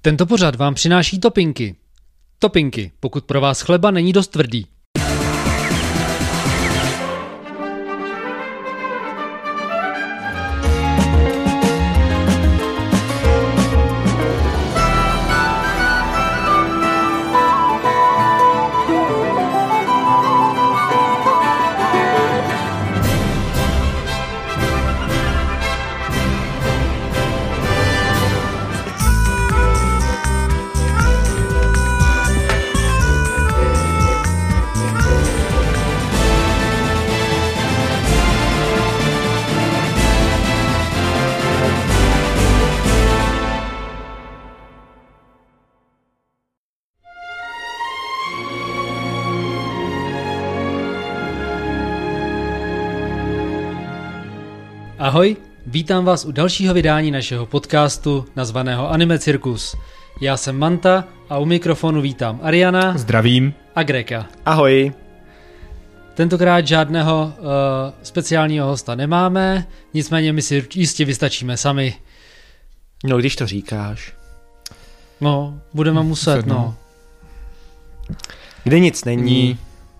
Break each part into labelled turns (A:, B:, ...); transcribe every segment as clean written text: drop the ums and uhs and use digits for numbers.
A: Tento pořad vám přináší Topinky. Topinky, pokud pro vás chleba není dost tvrdý. Ahoj, vítám vás u dalšího vydání našeho podcastu nazvaného Anime Cirkus. Já jsem Manta a u mikrofonu vítám Ariana.
B: Zdravím.
A: A Greka.
C: Ahoj.
A: Tentokrát žádného speciálního hosta nemáme, nicméně my si jistě vystačíme sami.
C: No, když to říkáš.
A: No, budeme muset, no.
C: Kde nic není.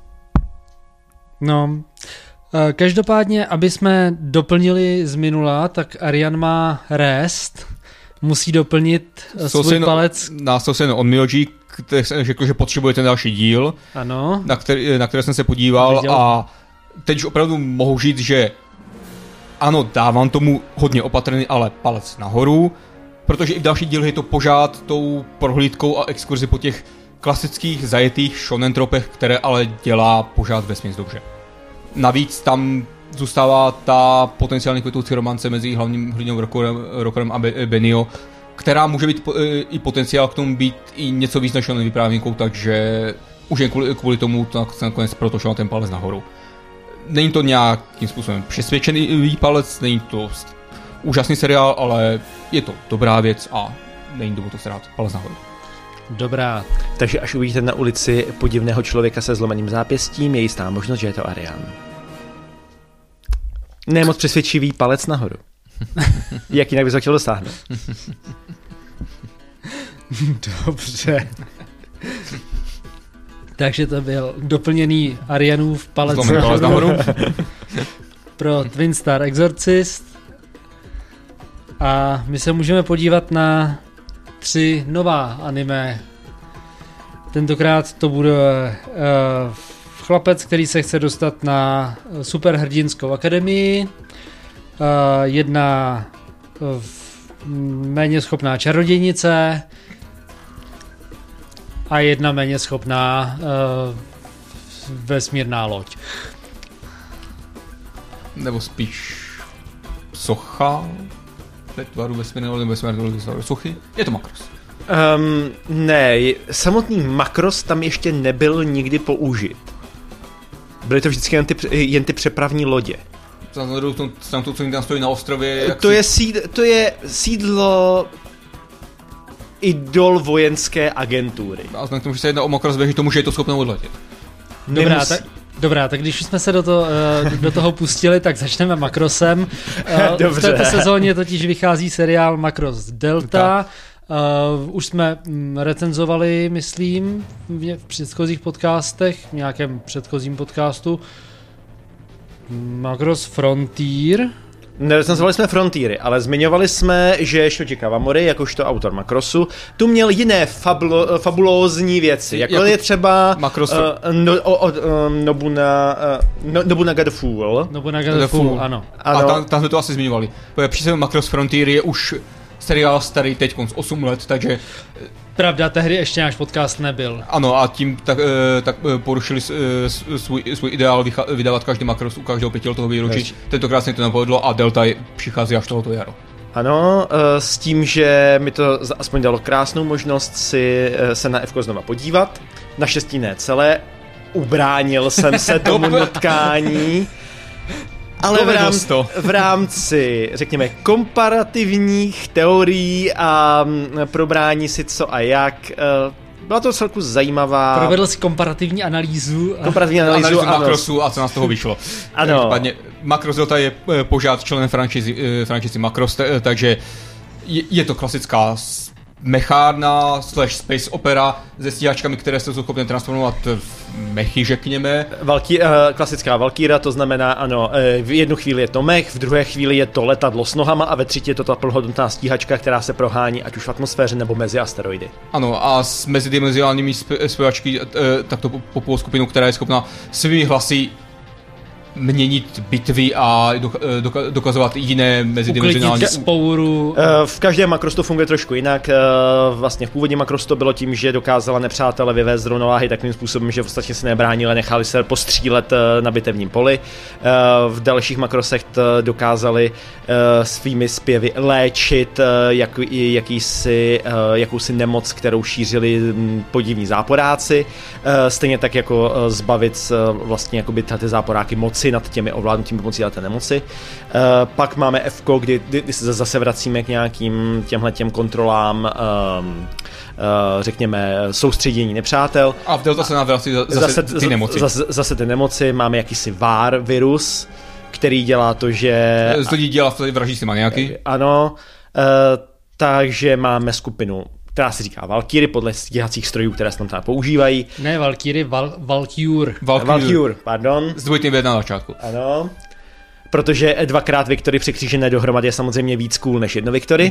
A: No, každopádně, aby jsme doplnili z minula, tak Arian má rest, musí doplnit svůj palec.
B: Nás to se jen on Miyoji, který řekl, že potřebuje ten další díl,
A: ano.
B: Na který jsem se podíval a teď už opravdu mohu říct, že ano, dávám tomu hodně opatrný, ale palec nahoru, protože i v další díl je to pořád tou prohlídkou a exkurzi po těch klasických zajetých shonen tropech, které ale dělá pořád vesměs dobře. Navíc tam zůstává ta potenciálně kvitoucí romance mezi hlavním hrdinou Rockerem a Benio, která může být i potenciál k tomu být i něco víc než vyprávníkou, takže už jen kvůli tomu nakonec protočil na ten palec nahoru. Není to nějakým způsobem přesvědčený palec, není to úžasný seriál, ale je to dobrá věc a není důvod to srát. Palec nahoru.
A: Dobrá.
C: Takže až uvidíte na ulici podivného člověka se zlomeným zápěstím, je jistá možnost, že je to Arian. Nemoc přesvědčivý palec nahoru. Jak jinak bys ho chtěl dosáhnout?
A: Dobře. Takže to byl doplněný Arianův palec nahoru pro Twin Star Exorcist. A my se můžeme podívat na 3 nová anime. Tentokrát to bude chlapec, který se chce dostat na superhrdinskou akademii, jedna méně schopná čarodějnice a jedna méně schopná vesmírná loď.
B: Nebo spíš socha ve tvaru vesmírné lodi, vesmírné sochy. Je to Makros.
C: Ne, samotný Makros tam ještě nebyl nikdy použit. Byly to vždycky jen ty přepravní lodě.
B: Tam to, co jim tam stojí na ostrově.
C: To je sídlo idol vojenské agentury.
B: A znamená k tomu, že se jedná o Makros, věří tomu, že je to schopné odletět.
A: Dobrá, tak když jsme se do toho pustili, tak začneme Makrosem. V této sezóně totiž vychází seriál Makros Delta. Už jsme recenzovali, myslím, v předchozích podcastech, v nějakém předchozím podcastu Makros Frontier.
C: Nerecenzovali jsme Frontiery, ale zmiňovali jsme, že Shoji Kawamori, jakožto autor Makrosu, tu měl jiné fabulózní věci, jako je třeba Nobunaga the Fool.
A: Nobunaga the Fool, ano.
B: A tam jsme to asi zmiňovali. Přísem Makros Frontier je už seriál starý teďkon z 8 let, takže...
A: Pravda, tehdy ještě náš podcast nebyl.
B: Ano, a tím tak porušili svůj ideál vydávat každý Makros u každého 5letého výročí. Tentokrát se to nepovedlo a Delta přichází až tohoto jaro.
C: Ano, s tím, že mi to aspoň dalo krásnou možnost si se na Fko znova podívat. Naštěstí ne celé, ubránil jsem se tomu nutkání. Ale v rámci, řekněme, komparativních teorií a probrání si co a jak, byla to celku zajímavá...
A: Provedl si komparativní analýzu.
B: Analýzu Makrosu a co nás z toho vyšlo.
C: Ano.
B: Makros Delta je pořád členem franšízy Makros, takže je to klasická mechárna / space opera se stíhačkami, které jsou schopné transformovat v mechy, řekněme.
C: Klasická Valkýra, to znamená, ano, v jednu chvíli je to mech, v druhé chvíli je to letadlo s nohama a ve třetí je to ta plnohodnotná stíhačka, která se prohání ať už v atmosféře nebo mezi asteroidy.
B: Ano, a s mezidimenzionálními zpěvačky takto populou skupinu, která je schopna svými hlasy měnit bitvy a dokazovat jiné mezidimenzionální
A: spouru.
C: V každém Macross to funguje trošku jinak. Vlastně v původním Macross to bylo tím, že dokázala nepřátele vyvést z rovnováhy takovým způsobem, že vlastně se nebránili, nechali se postřílet na bitevním poli. V dalších Macrossech dokázali svými zpěvy léčit jakousi nemoc, kterou šířili podivní záporáci. Stejně tak jako zbavit vlastně jakoby ty záporáky moci nad těmi ovládnutím pomocí té nemoci. Pak máme F-ko, kdy se zase vracíme k nějakým těmhletěm kontrolám, řekněme, soustředění nepřátel.
B: A v Delta se nám vrací zase ty nemoci.
C: Zase ty nemoci, máme jakýsi VAR virus, který dělá to, že...
B: Z lidí dělá vraždí si maniaky.
C: Ano, takže máme skupinu, která se říká Valkyrie, podle stíhacích strojů, které se tam používají.
A: Ne Valkyrie,
C: Valkyrie, pardon.
B: S dvojitým V na začátku.
C: Ano, protože 2x Victory překřížené dohromady je samozřejmě víc cool než jedno Victory.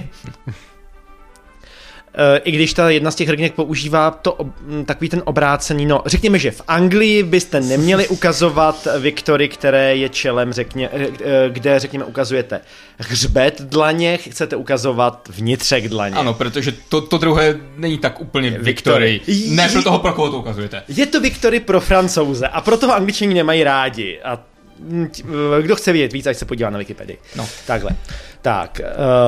C: I když ta jedna z těch hrdinek používá takový ten obrácený, no řekněme, že v Anglii byste neměli ukazovat Victory, které je čelem, kde řekněme ukazujete hřbet dlaně, chcete ukazovat vnitřek dlaně.
B: Ano, protože to druhé není tak úplně Victory. Ne pro toho, pro koho to ukazujete.
C: Je to Victory pro Francouze a proto ho Angličani nemají rádi. A kdo chce vědět víc, ať se podívá na Wikipedii.
B: No.
C: Takhle. Tak,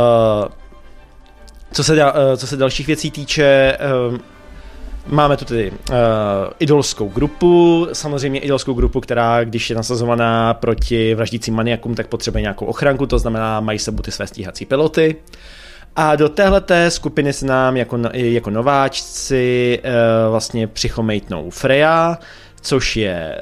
C: co se dalších věcí týče, máme tu tedy idolskou grupu, samozřejmě idolskou grupu, která, když je nasazovaná proti vraždícím maniakům, tak potřebuje nějakou ochranku, to znamená, mají sebou ty své stíhací piloty. A do téhleté skupiny se nám jako nováčci vlastně přichomejtnou Freya, což je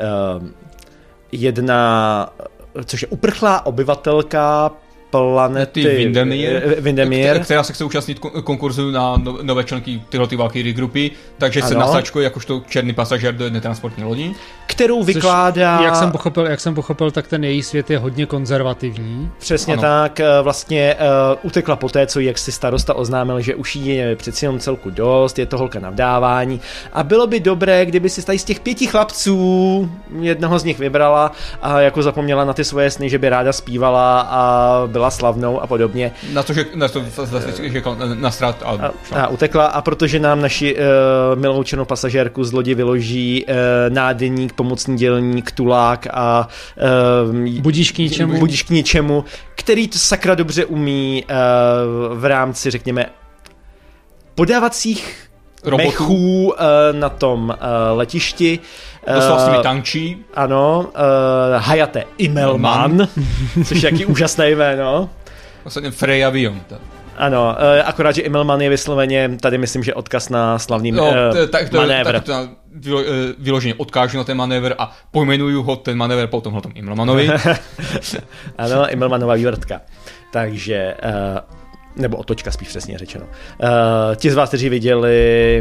C: uprchlá obyvatelka planety
B: Windermere, která se chce účastnit konkurzu na nové členky tyhle Valkyrie grupy, takže se nasačkuje jakožto černý pasažér do jedné transportní lodi.
C: Kterou vykládá...
A: Jak jsem pochopil, tak ten její svět je hodně konzervativní.
C: Přesně ano. Tak, vlastně utekla poté, co jak si starosta oznámil, že už jí je přeci jenom celku dost, je to holka na vdávání a bylo by dobré, kdyby si tady z těch 5 chlapců jednoho z nich vybrala a jako zapomněla na ty svoje sny, že by ráda zpívala a byla slavnou a podobně.
B: Že nasrat
C: a utekla a protože nám naši milou černou pasažérku z lodi vyloží nádeník, pomocný dělník, tulák a
A: budíš k
C: ničemu, který to sakra dobře umí v rámci, řekněme, podávacích mechů na tom letišti.
B: Doslova s nimi tančí.
C: Ano, Hayate Immelmann, což je jaký úžasné jméno.
B: Vlastně Freya Vion.
C: Ano, akorát, že Immelmann je vysloveně, tady myslím, že odkaz na slavný manévr.
B: Vyloženě odkážu na ten manévr a pojmenuju ho ten manévr po tomhletom Immelmannovi.
C: Ano, Immelmannova vývrtka. Takže... nebo otočka spíš přesně řečeno. Ti z vás, kteří viděli...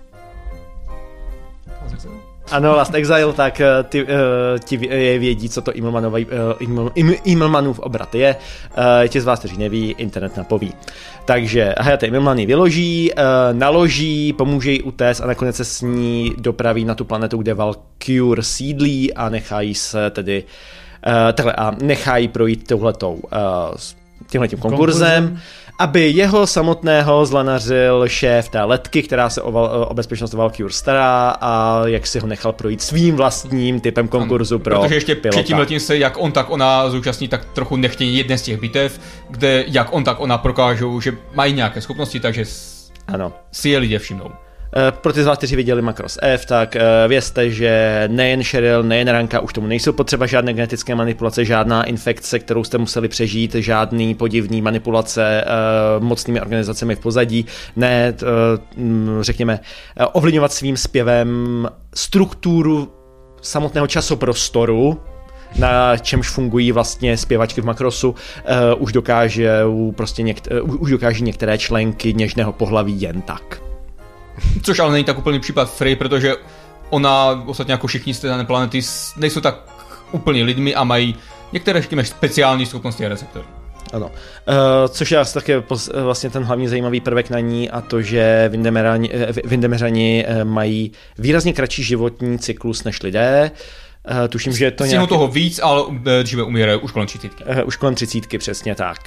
C: Ano, Last Exile, tak ti vědí, co to Immelmannův obrat je. Ti z vás, kteří neví, internet napoví. Takže Hayate Immelmann ji vyloží, naloží, pomůže jí utéct a nakonec se s ní dopraví na tu planetu, kde Valkyrie sídlí a nechají se tedy nechají projít tímhletím konkurzem, aby jeho samotného zlanařil šéf té letky, která se o bezpečnost Valkyrie stará a jak si ho nechal projít svým vlastním typem konkurzu pro
B: protože ještě
C: pilota.
B: Před tímhletím se jak on, tak ona zúčastní tak trochu nechtěně jedné z těch bitev, kde jak on, tak ona prokážou, že mají nějaké schopnosti, takže si je lidé všimnou.
C: Pro ty z vás, kteří viděli Macross F, tak vězte, že nejen Cheryl, nejen Ranka, už tomu nejsou potřeba žádné genetické manipulace, žádná infekce, kterou jste museli přežít, žádný podivný manipulace mocnými organizacemi v pozadí, ne, řekněme, ovlivňovat svým zpěvem strukturu samotného časoprostoru, na čemž fungují vlastně zpěvačky v Macrossu, už dokáží některé členky něžného pohlaví jen tak.
B: Což ale není tak úplný případ Frey, protože ona, ostatně jako všichni z té dané planety, nejsou tak úplně lidmi a mají některé, řekněme, speciální schopnosti a receptory.
C: Ano. Což je také vlastně ten hlavní zajímavý prvek na ní a to, že Windemeřani mají výrazně kratší životní cyklus než lidé. Tuším, že je to nějaký...
B: toho víc, ale dříve umírají už kolem 30.
C: Už kolem 30, přesně tak.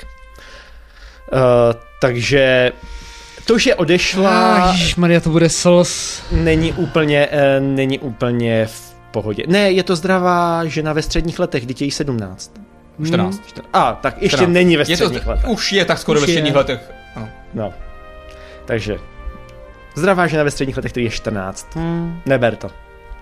C: Takže to, že odešla...
A: Ježišmarja, to bude Solos.
C: Není úplně v pohodě. Ne, je to zdravá žena ve středních letech, dítě jí 17.
B: 14.
C: Tak ještě 14. Není ve středních letech.
B: Už je tak skoro ve středních letech.
C: No. Takže zdravá žena ve středních letech, který je 14. Neber to.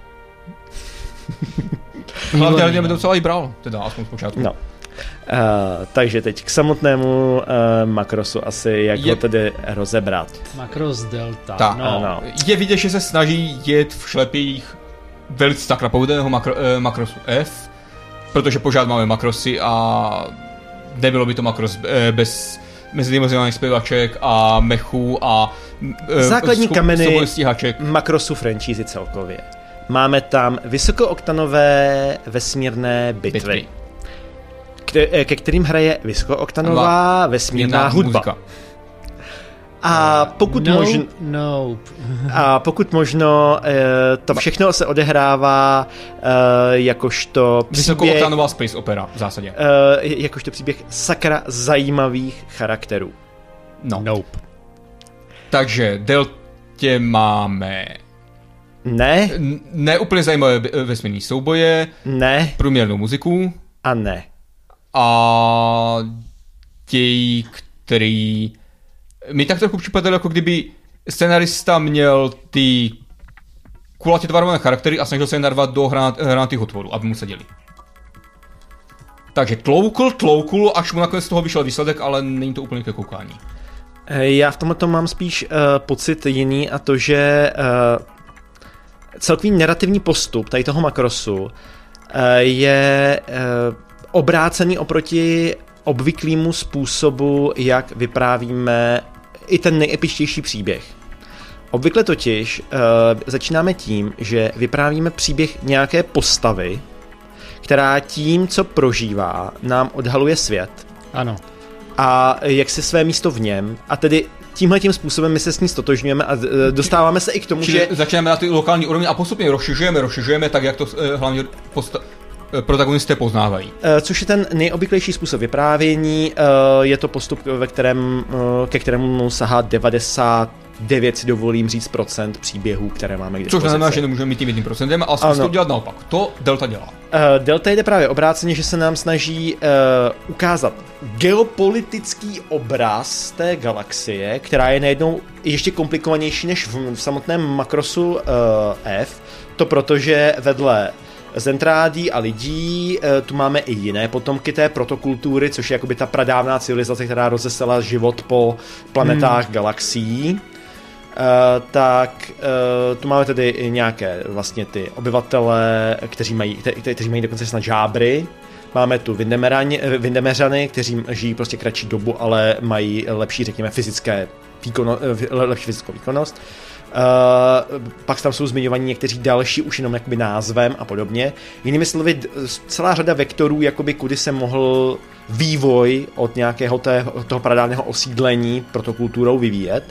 B: Hlavně by to docela i bral, teda aspoň zpočátku.
C: No. Takže teď k samotnému Macrossu asi, jak ho tedy rozebrat.
A: Macross Delta.
C: No.
B: Je vidět, že se snaží jet v šlepích velice tak napovedeného Macrossu F, protože pořád máme Macrossy a nebylo by to Macross bez mezidimenzionálních zpěvaček a mechů a
C: základní kameny Macrossu franchise celkově. Máme tam vysokooktanové vesmírné bitvy. Ke kterým hraje vysokooktanová vesmírná hudba. Muzika. A pokud možno to všechno se odehrává jakožto
B: vysokooktanová space opera v zásadě.
C: Jakožto příběh sakra zajímavých charakterů.
A: Nope.
B: Takže Deltě máme ne úplně zajímavé vesmírné souboje, průměrnou muziku
C: a ne.
B: A děj, který mi tak trochu připadalo, jako kdyby scenarista měl ty kulatě tvarované charaktery a snažil se je narvat do hranatých otvorů, aby mu seděli. Takže tloukl, až mu nakonec z toho vyšel výsledek, ale není to úplně ke koukání.
C: Já v tomto mám spíš pocit jiný a to, že celkový narrativní postup tady toho Macrossu je obrácený oproti obvyklému způsobu, jak vyprávíme i ten nejepičtější příběh. Obvykle totiž začínáme tím, že vyprávíme příběh nějaké postavy, která tím, co prožívá, nám odhaluje svět.
A: Ano.
C: A jak si své místo v něm. A tedy tímhletím způsobem my se s ní stotožňujeme a dostáváme se i k tomu,
B: že...
C: Začínáme
B: na ty lokální úrovni a postupně rozšiřujeme tak, jak to hlavně protagonisté poznávají.
C: Což je ten nejobvyklejší způsob vyprávění, je to postup, ke kterému sahá 99, si dovolím říct, procent příběhů, které máme k dispozici.
B: Což znamená, že nemůžeme mít tím 1%, ale zkus to dělat naopak. To Delta dělá.
C: Delta jde právě obráceně, že se nám snaží ukázat geopolitický obraz té galaxie, která je najednou ještě komplikovanější než v samotném Macrossu F. To protože vedle Zentrádí a lidí, tu máme i jiné potomky té protokultury, což je jakoby ta pradávná civilizace, která rozesela život po planetách galaxií. Tak tu máme tedy nějaké vlastně ty obyvatele, kteří mají dokonce snad žábry. Máme tu Windemeřany, kteří žijí prostě kratší dobu, ale mají lepší, řekněme, lepší fyzickou výkonnost. Pak tam jsou zmiňovaní někteří další už jenom jakoby názvem a podobně. Jinými slovy, celá řada vektorů, jakoby kudy se mohl vývoj od nějakého toho pradávného osídlení protokulturou vyvíjet.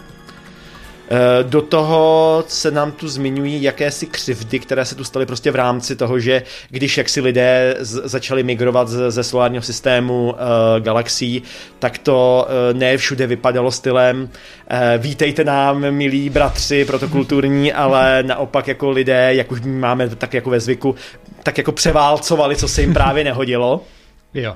C: Do toho se nám tu zmiňují jakési křivdy, které se tu staly prostě v rámci toho, že když jaksi lidé začali migrovat ze solárního systému galaxií, tak to ne všude vypadalo stylem vítejte nám, milí bratři protokulturní, ale naopak jako lidé, jak už máme tak jako ve zvyku, tak jako převálcovali, co se jim právě nehodilo.
A: Jo.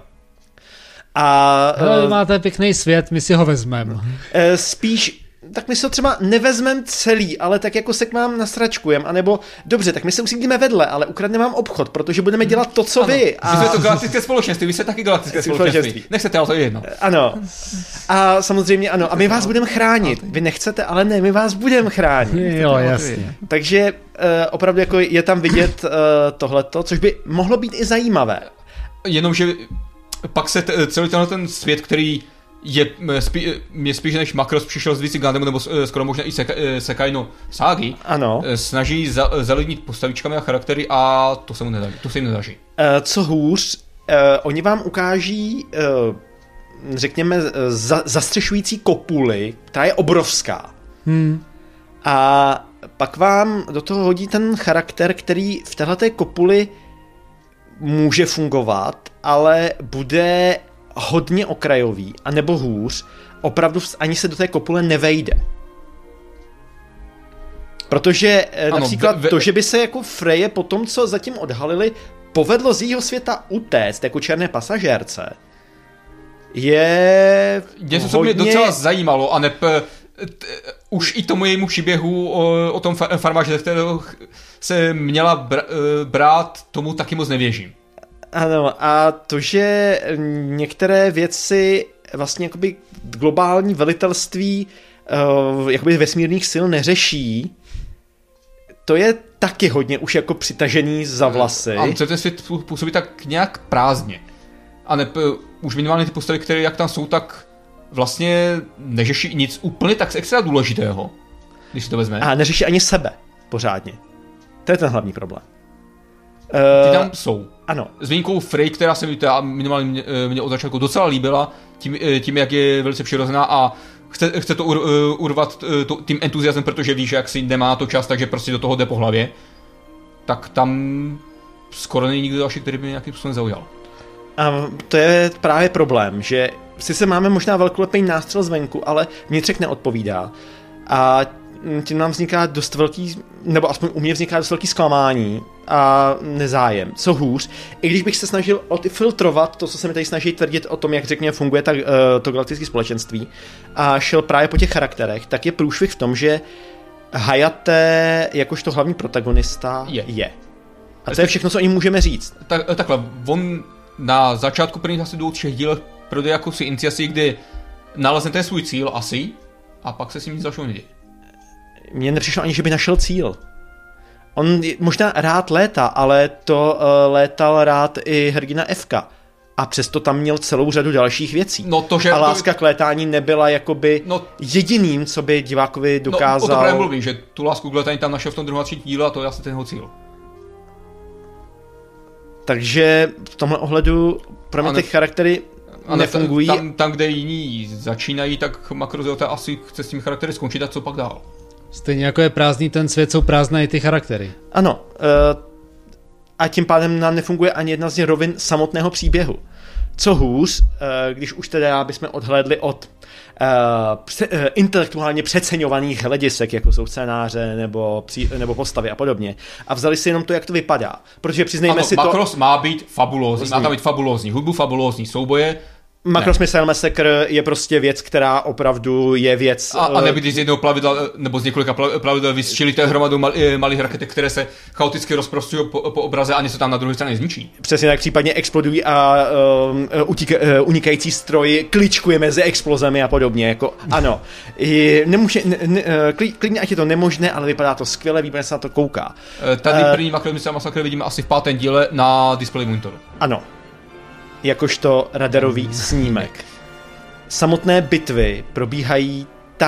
C: A
A: vy máte pěkný svět, my si ho vezmeme.
C: Spíš tak my se ho třeba nevezmeme celý, ale tak jako se k vám nasračkujem, anebo dobře, tak my se usídlíme vedle, ale ukradneme vám obchod, protože budeme dělat to, co vy.
B: A... Vy jste to galaktické společenství, vy jste taky galaktické společenství. Nechcete, ale to je jedno.
C: Ano. A samozřejmě ano, a my vás budeme chránit. Vy nechcete, ale ne, my vás budeme chránit.
A: Jo, jasně.
C: Takže opravdu jako je tam vidět tohleto, což by mohlo být i zajímavé.
B: jenomže pak se celý ten svět, který je spíš než Macross přišel z víc Gundamů, nebo skoro možná i Sekai no Ságy, snaží zalidnit postavičkami a charaktery a to se jim nedaří.
C: Co hůř, oni vám ukáží, řekněme, zastřešující kopuli, která je obrovská. A pak vám do toho hodí ten charakter, který v téhleté kopuli může fungovat, ale bude hodně okrajový, anebo hůř, opravdu ani se do té kopule nevejde. Protože například to, že by se jako Freje po tom, co zatím odhalili, povedlo z jejího světa utéct jako černé pasažérce, je
B: něco, co mě docela zajímalo, a už i tomu jejímu příběhu o tom farmáře, kterého se měla brát, tomu taky moc nevěřím.
C: Ano, a to, že některé věci vlastně jakoby globální velitelství jakoby vesmírných sil neřeší, to je taky hodně už jako přitažený za vlasy.
B: A ten svět působí tak nějak prázdně. A už minimálně ty postavy, které jak tam jsou, tak vlastně neřeší nic úplně tak extra důležitého, když si to vezme.
C: A neřeší ani sebe pořádně. To je ten hlavní problém.
B: Ty tam jsou.
C: Ano.
B: S výjimkou Frey, která se mi minimálně mě od začátku docela líbila, tím jak je velice přirozená a chce to urvat tím entuziasmem, protože ví, že jak si nemá to čas, takže prostě do toho jde po hlavě. Tak tam skoro není nikdo další, který by mě nějakým způsobem zaujal.
C: A to je právě problém, že sice máme možná velkolepý nástřel zvenku, ale vnitřek neodpovídá. A tím nám vzniká dost velký, nebo aspoň u mě vzniká dost velký zklamání a nezájem. Co hůř, i když bych se snažil odfiltrovat to, co se mi tady snaží tvrdit o tom, jak řekněme funguje to galaktické společenství a šel právě po těch charakterech, tak je průšvih v tom, že Hayate jakožto hlavní protagonista je. A to je všechno, co o něm můžeme říct.
B: Takhle, on na začátku prvních asi 2-3 dílech projde jakousi iniciaci, kdy nalezne ten svůj cíl asi a pak se s ním nic dalšího neděje.
C: Mně nepřišlo ani, že by našel cíl. On možná rád létá, ale to létal rád i hrdina Fka. A přesto tam měl celou řadu dalších věcí. A láska k létání nebyla jakoby jediným, co by divákovi dokázal...
B: No, o to právě mluví, že tu lásku k létání tam našel v tom 2. a 3. díle a to je asi ten jeho cíl.
C: Takže v tomhle ohledu pro mě ty charaktery nefungují.
B: Tam, kde jiní začínají, tak Macross asi chce s těmi charaktery skončit a co pak dál.
A: Stejně jako je prázdný ten svět, jsou prázdné i ty charaktery.
C: Ano. A tím pádem nám nefunguje ani jedna z rovin samotného příběhu. Co hůř, když už teda bychom odhlédli od intelektuálně přeceňovaných hledisek, jako jsou scénáře nebo postavy a podobně, a vzali si jenom to, jak to vypadá. Protože přiznejme si to...
B: Macross má být fabulózní, má tam být fabulózní hudbu, fabulózní souboje.
C: Macross Missile Massacre je prostě věc, která opravdu je věc...
B: A nebýt z jednoho plavidla, nebo z několika plavidel vystřelíte hromadu malých raketek, které se chaoticky rozprostují po obraze a něco tam na druhé straně zničí.
C: Přesně tak, případně explodují a unikající stroj kličkuje mezi explozemi a podobně. Jako, ano, klidně ať je to nemožné, ale vypadá to skvěle, výborně se na to kouká.
B: Tady první Macross Missile Massacre vidíme asi v 5. díle na display monitoru.
C: Ano. Jakožto radarový snímek. Samotné bitvy probíhají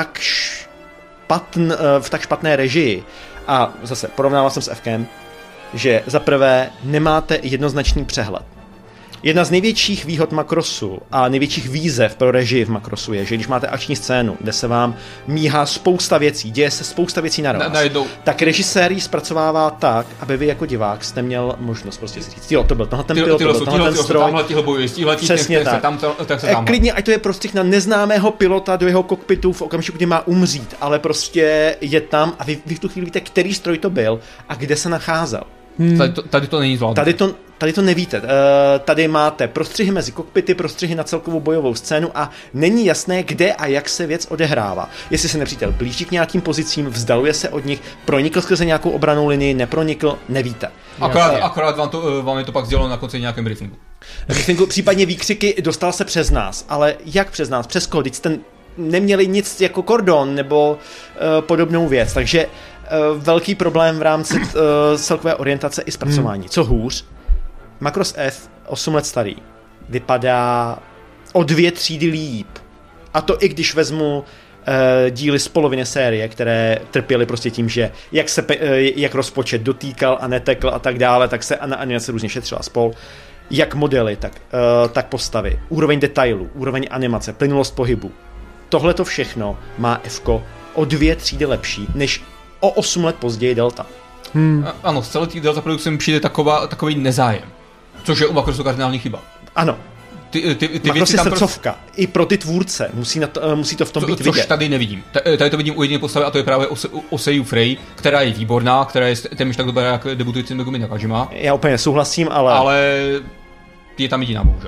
C: v tak špatné režii a zase porovnával jsem s Fkem, že za prvé nemáte jednoznačný přehled. Jedna z největších výhod Macrossu a největších výzev pro režii v Macrossu je, že když máte akční scénu, kde se vám míhá spousta věcí, děje se spousta věcí naraz, tak režisér ji zpracovává tak, aby vy jako divák jste měl možnost prostě si říct, jo, to byl tenhle ten pilot, to byl tenhle ten stroj. Přesně tak. Klidně, ať to je prostřih na neznámého pilota do jeho kokpitu v okamžiku, kdy má umřít, ale prostě je tam a vy v tu chvíli víte, který stroj to byl a kde se nacházel.
B: Tady to není zvládnuté.
C: Tady to nevíte. Tady máte prostřihy mezi kokpity, prostřihy na celkovou bojovou scénu a není jasné, kde a jak se věc odehrává. Jestli se nepřítel blíží k nějakým pozicím, vzdaluje se od nich, pronikl skrze nějakou obranou linii, nepronikl, nevíte.
B: Akorát vám je to pak sděleno na konci nějakém briefingu.
C: Případně výkřiky dostal se přes nás, ale jak přes nás? Přes koho? Teď jste neměli nic jako kordon nebo podobnou věc, takže velký problém v rámci celkové orientace i zpracování. Co hůř, Macross F, 8 let starý, vypadá o 2 třídy líp. A to i když vezmu díly z poloviny série, které trpěly prostě tím, že jak rozpočet dotýkal a netekl a tak dále, tak se animace různě šetřila spol. Jak modely, tak postavy, úroveň detailů, úroveň animace, plynulost pohybu. Tohle to všechno má F-ko o 2 třídy lepší, než o 8 let později Delta.
B: Ano, z celé té Delta produkce mi přijde takový nezájem, což je u Macrossu kardinální chyba.
C: Ano.
B: Ty
C: Macross je srdcovka. I pro ty tvůrce. Musí to v tom být vidět.
B: Což tady nevidím. Tady to vidím u jediné postavy a to je právě Osei Frey, která je výborná, která je téměř tak dobrá jak debutující Megumi Nakajima.
C: Já úplně nesouhlasím, ale
B: je tam jediná, bohužel.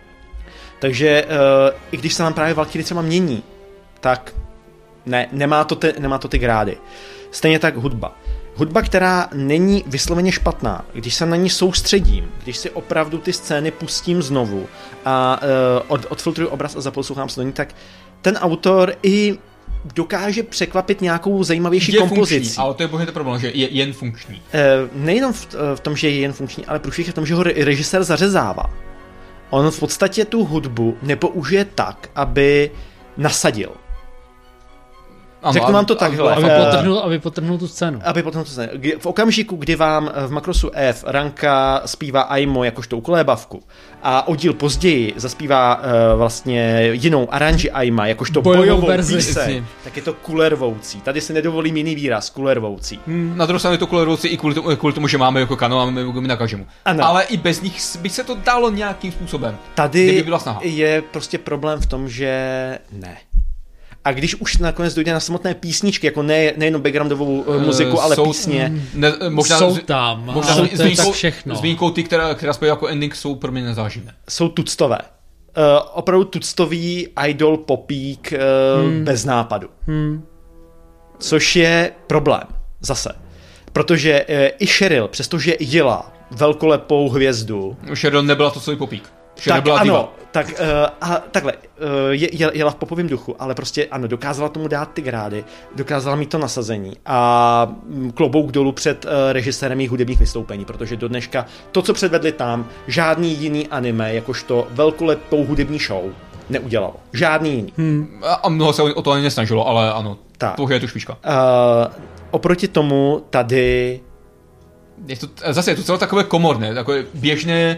C: Takže i když se nám právě Valkyrie třeba mění, tak nemá to ty grády. Stejně tak hudba. Hudba, která není vysloveně špatná, když se na ní soustředím, když si opravdu ty scény pustím znovu a odfiltruju obraz a zaposlouchám se do ní, tak ten autor i dokáže překvapit nějakou zajímavější kompozici.
B: Funkční, ale to je bohužel to problém, že je jen funkční.
C: Nejenom v tom, že je jen funkční, ale průšvih je v tom, že ho režisér zařezává. On v podstatě tu hudbu nepoužije tak, aby nasadil. Řeknu vám to takhle.
A: Aby potrhnul tu scénu.
C: V okamžiku, kdy vám v Macrossu F Ranka zpívá Aimo jakožto ukolébavku a o díl později zaspívá vlastně jinou aranži Aima jakožto bojovou píseň, tak je to kulervoucí. Tady si nedovolím jiný výraz, kulervoucí.
B: Na druhou stranu je to kulervoucí i kvůli tomu, že máme jako Kano a máme Megumi Nakajimu. Ale i bez nich by se to dalo nějakým způsobem.
C: Tady je prostě problém v tom, že ne. A když už nakonec dojde na samotné písničky, jako nejenom backgroundovou muziku, ale písně.
A: Jsou tam. Možná všechno.
B: S výjimkou ty, která zpěvají jako ending, jsou pro mě nezáživné.
C: Jsou tuctové. Opravdu tuctový idol popík bez nápadu. Což je problém. Zase. Protože i Cheryl, přestože jela velkolepou hvězdu.
B: Cheryl nebyla to celý popík.
C: Tak ano, takhle, jela v popovém duchu, ale prostě ano, dokázala tomu dát ty grády, dokázala mít to nasazení a klobouk dolů před režisérem jejich hudebních vystoupení, protože do dneška to, co předvedli tam, žádný jiný anime, jakožto velkolepou hudební show, neudělalo. Žádný jiný.
B: A mnoho se o to ani nesnažilo, ale ano, tohle je to špička.
C: Oproti tomu tady...
B: Zase je to celé takové komorné, takové běžné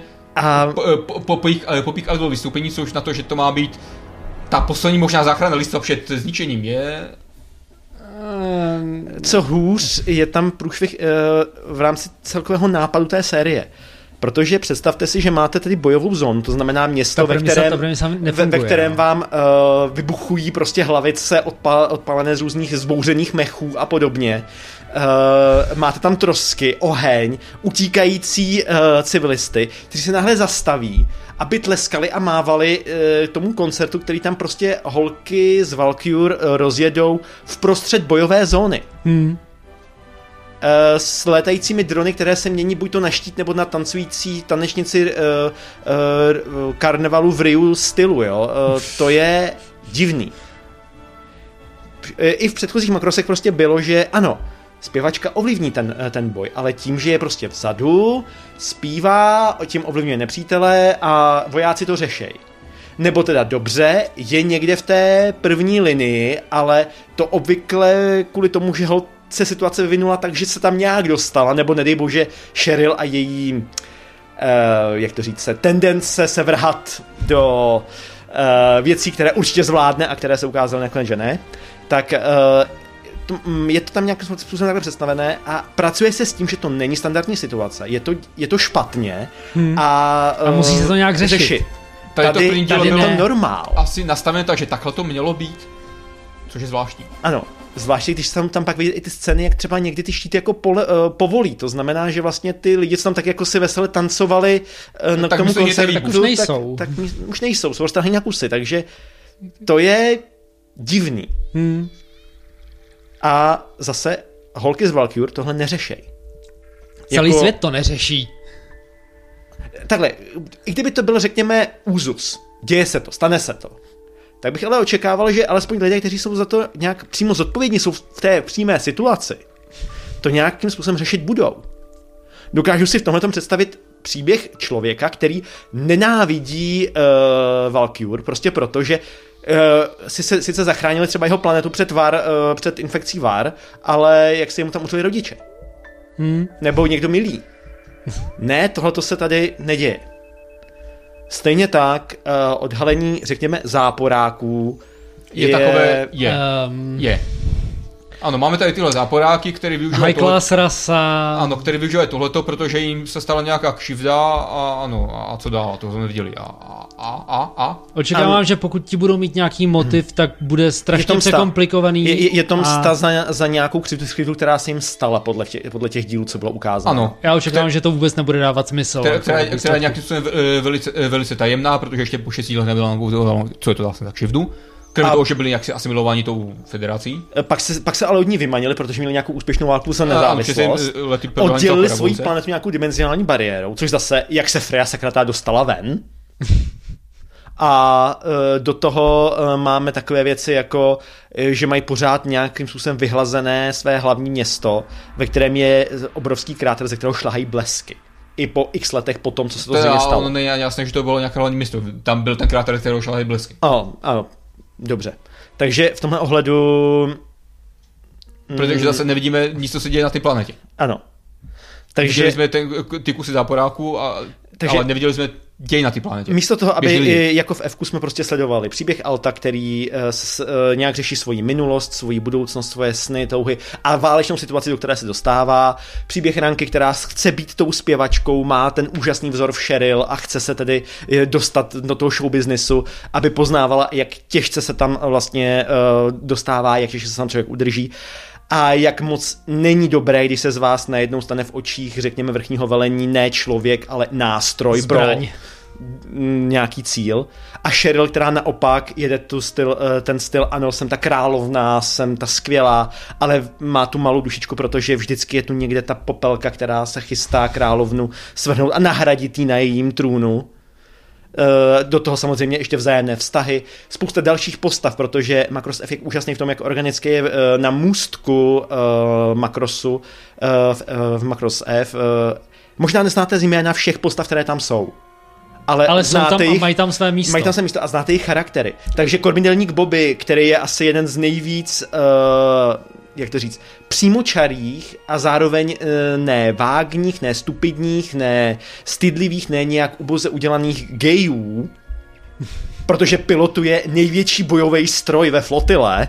B: popík idol vystoupení, což na to, že to má být ta poslední možná záchrana lidstva před zničením je...
C: Co hůř, je tam průšvih v rámci celkového nápadu té série. Protože představte si, že máte tedy bojovou zónu, to znamená město, ve kterém vám vybuchují prostě hlavice odpalené z různých zbouřených mechů a podobně. Máte tam trosky, oheň, utíkající civilisty, kteří se náhle zastaví, aby tleskali a mávali tomu koncertu, který tam prostě holky z Valkyr rozjedou vprostřed bojové zóny. S létajícími drony, které se mění buď to na štít nebo na tancující tanečnici karnevalu v Riu stylu, jo. To je divný. I v předchozích Macrossech prostě bylo, že ano, zpěvačka ovlivní ten boj, ale tím, že je prostě vzadu, zpívá, tím ovlivňuje nepřítele a vojáci to řešejí. Nebo teda dobře, je někde v té první linii, ale to obvykle kvůli tomu, že se situace vyvinula tak, že se tam nějak dostala, nebo nedej bože Cheryl a její, jak to říct, tendence se vrhat do věcí, které určitě zvládne a které se ukázaly nakonec, že ne, tak je to tam nějakým způsobem takhle představené a pracuje se s tím, že to není standardní situace, je to špatně a
A: musí se to nějak řešit.
C: Tady je to normál.
B: Asi nastavené tak, že takhle to mělo být, což je zvláštní.
C: Ano. Zvláště, když se tam pak vidí i ty scény, jak třeba někdy ty štíty jako povolí. To znamená, že vlastně ty lidi, co tam tak jako si vesele tancovali k tomu koncertu, tak už nejsou. Jsou roztrhaný na kusy, takže to je divný. A zase holky z Valkyr tohle neřešej.
A: Celý svět to neřeší.
C: Takhle, i kdyby to byl, řekněme, úzus, děje se to, stane se to, tak bych ale očekával, že alespoň lidé, kteří jsou za to nějak přímo zodpovědní, jsou v té přímé situaci, to nějakým způsobem řešit budou. Dokážu si v tomhletom představit příběh člověka, který nenávidí Valkyr, prostě proto, že sice zachránili třeba jeho planetu před infekcí VAR, ale jak se jemu tam umřeli rodiče. Nebo někdo milý. Ne, tohleto se tady neděje. Stejně tak odhalení, řekněme, záporáků
B: je takové... Je. Ano, máme tady tyhle záporáky, které využívají
A: high-class rasa.
B: Ano, které využívají tohleto, protože jim se stala nějaká křivda a co dál, to jsme neviděli.
A: Očekávám, že pokud ti budou mít nějaký motiv, tak bude strašně překomplikovaný.
C: Je to msta za nějakou křivdu, která se jim stala podle těch dílů, co bylo ukázáno.
B: Ano.
A: Já očekávám, že to vůbec nebude dávat smysl.
B: Která je nějakým způsobem velice tajemná, protože ještě po 6 letech nebyla, co je to vlastně za křivdu. Kromě toho, že byli jaksi asimilováni tou federací.
C: Pak se ale od ní vymanili, protože měli nějakou úspěšnou válku za nezávislost. Oddělili svoji planetu nějakou dimenzionální bariérou, což zase, jak se Freya sakratá dostala ven. A do toho máme takové věci, jako že mají pořád nějakým způsobem vyhlazené své hlavní město, ve kterém je obrovský kráter, ze kterého šlahají blesky. I po x letech po tom, co se to zřejmě stalo.
B: Ono není jasné, že to bylo nějaké hlavní město. Tam byl ten kráter, ze kterého šlahají blesky.
C: Ano. Dobře. Takže v tomhle ohledu...
B: Protože zase nevidíme nic, co se děje na té planetě.
C: Ano. Takže...
B: Viděli jsme ty kusy záporáků, ale neviděli jsme děj na té planetě.
C: Místo toho, aby jako v F-ku jsme prostě sledovali příběh Alta, který nějak řeší svoji minulost, svoji budoucnost, svoje sny, touhy a válečnou situaci, do které se dostává. Příběh Ranky, která chce být tou zpěvačkou, má ten úžasný vzor v Cheryl a chce se tedy dostat do toho showbiznisu, aby poznávala, jak těžce se tam vlastně dostává, jak těžce se tam člověk udrží. A jak moc není dobré, když se z vás najednou stane v očích, řekněme, vrchního velení ne člověk, ale nástroj
A: Zbraň.
C: pro nějaký cíl. A Cheryl, která naopak jede ten styl, ano, jsem ta královna, jsem ta skvělá, ale má tu malou dušičku, protože vždycky je tu někde ta popelka, která se chystá královnu svrhnout a nahradit jí na jejím trůnu. Do toho samozřejmě ještě vzájemné vztahy, spousta dalších postav, protože Macross F je úžasný v tom, jak organicky je na můstku Macrossu v Macross F. Možná neznáte z jména všech postav, které tam jsou. Ale
A: jsou tam a mají tam své místo.
C: Mají tam své místo a znáte jejich charaktery. Takže kormidelník Bobby, který je asi jeden z nejvíc jak to říct, přímočarých a zároveň ne vágních, ne stupidních, ne stydlivých, ne nějak uboze udělaných gejů, protože pilotuje největší bojový stroj ve flotile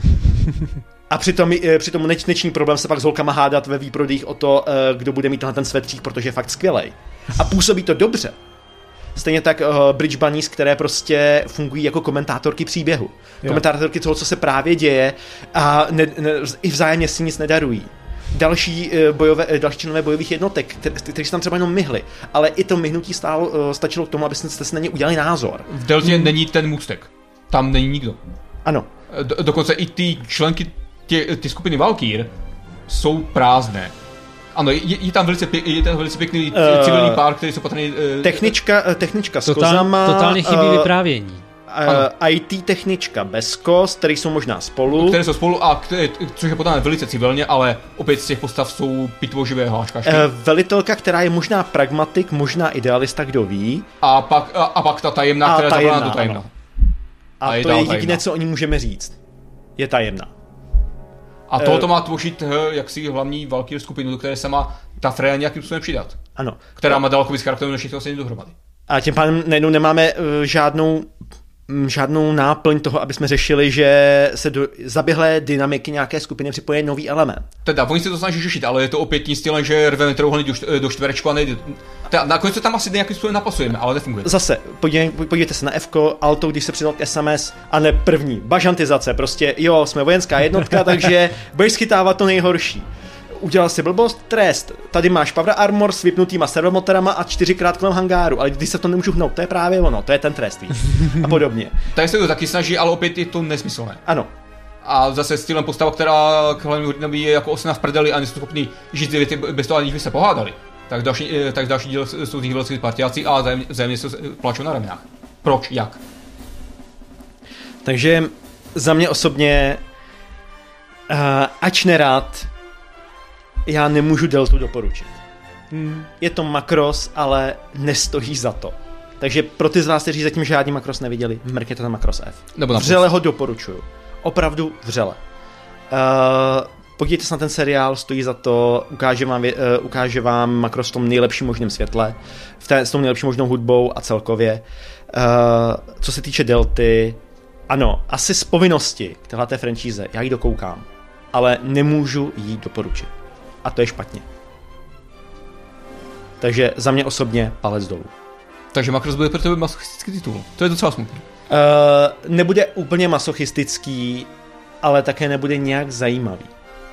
C: a přitom neční problém se pak s holkama hádat ve výprodejích o to, kdo bude mít ten svetřík, protože je fakt skvělej. A působí to dobře. Stejně tak Bridge Bunnies, které prostě fungují jako komentátorky příběhu. Jo. Komentátorky toho, co se právě děje a i vzájemně si nic nedarují. Další členové bojových jednotek, kteří se tam třeba jenom myhli, ale i to myhnutí stačilo k tomu, abyste si na ně udělali názor.
B: V Deltě není ten můstek. Tam není nikdo.
C: Ano.
B: Dokonce i ty členky ty skupiny Valkyr jsou prázdné. Ano, je tam velice pěkný civilní pár, který jsou patrný...
C: Technička s kozama...
A: Totálně chybí vyprávění.
C: IT technička bez koz, které jsou možná spolu.
B: Které jsou spolu, což je podáno velice civilně, ale opět z těch postav jsou pitvoživé hláškašky.
C: Velitelka, která je možná pragmatik, možná idealista, kdo ví.
B: A pak ta tajemná, která je zabraná do tajemná.
C: A to je jediné, co o ní můžeme říct. Je tajemná.
B: A tohoto má tvořit jaksi hlavní Valkyr skupinu, do které se má ta Freya nějakým způsobem přidat.
C: Ano.
B: Která má daleko víc charakterů než to vlastně dohromady.
C: A tím pádem najednou nemáme žádnou náplň toho, aby jsme řešili, že se do zaběhlé dynamiky nějaké skupiny připojí nový element.
B: Teda, oni se to snaží řešit, ale je to opět tím stylem, že rveme trouhelník do čtverečku a nejde. Nakonec to tam asi nějakým způsobem napasujeme, ale nefunguje.
C: Zase, podívejte se na Fko, Alto, když se přidal k SMS, a ne první, bažantizace, prostě jo, jsme vojenská jednotka, takže budeš schytávat to nejhorší. Udělal si blbost, trest. Tady máš power armor s vypnutýma servomotorama a 4x kolem hangáru, ale když se to nemůžu hnout, to je právě ono, to je ten trest, víš. A podobně.
B: Tak se to taky snaží, ale opět je to nesmyslné.
C: Ano.
B: A zase stylem postava, která k hlavnímu hrdinovi je jako osna v prdeli a nejsou schopný žít věty bez toho, aniž by se pohádali. Tak další díl jsou z nich velcí partiáci a vzájemně se pláčou na ramenách. Proč? Jak?
C: Takže za mě osobně ač nerad, já nemůžu Deltu doporučit. Je to makros, ale nestojí za to. Takže pro ty z vás, kteří zatím žádný makros neviděli, mrkněte na makros F. Vřele ho doporučuju. Opravdu vřele. Podívejte se na ten seriál, stojí za to, ukáže vám makros v tom nejlepším možném světle, s tou nejlepší možnou hudbou a celkově. Co se týče Delty, ano, asi z povinnosti k téhleté franšíze, já ji dokoukám, ale nemůžu jí doporučit. A to je špatně. Takže za mě osobně palec dolů.
B: Takže makros bude pro tebe masochistický titul. To je docela smutný.
C: Nebude úplně masochistický, ale také nebude nějak zajímavý.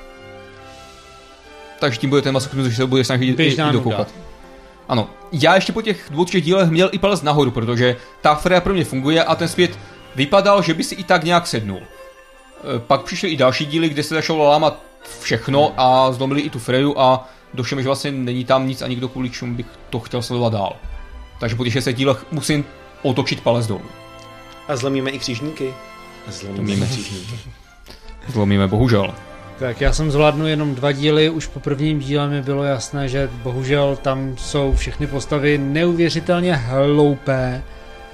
B: Takže tím bude ten masochismus, že se bude snažit i dokoukat. Ano, já ještě po těch 2-3 dílech měl i palec nahoru, protože ta Freja pro mě funguje a ten svět vypadal, že by si i tak nějak sednul. Pak přišly i další díly, kde se začalo lámat všechno a zlomili i tu Freju a došlo mi, že vlastně není tam nic a nikdo kvůli čemu bych to chtěl sledovat dál. Takže po těch 6 dílech musím otočit palec dolů.
C: A zlomíme i křížníky? Zlomíme křížníky.
B: Zlomíme, bohužel.
A: Tak já jsem zvládnu jenom 2 díly, už po prvním díle mi bylo jasné, že bohužel tam jsou všechny postavy neuvěřitelně hloupé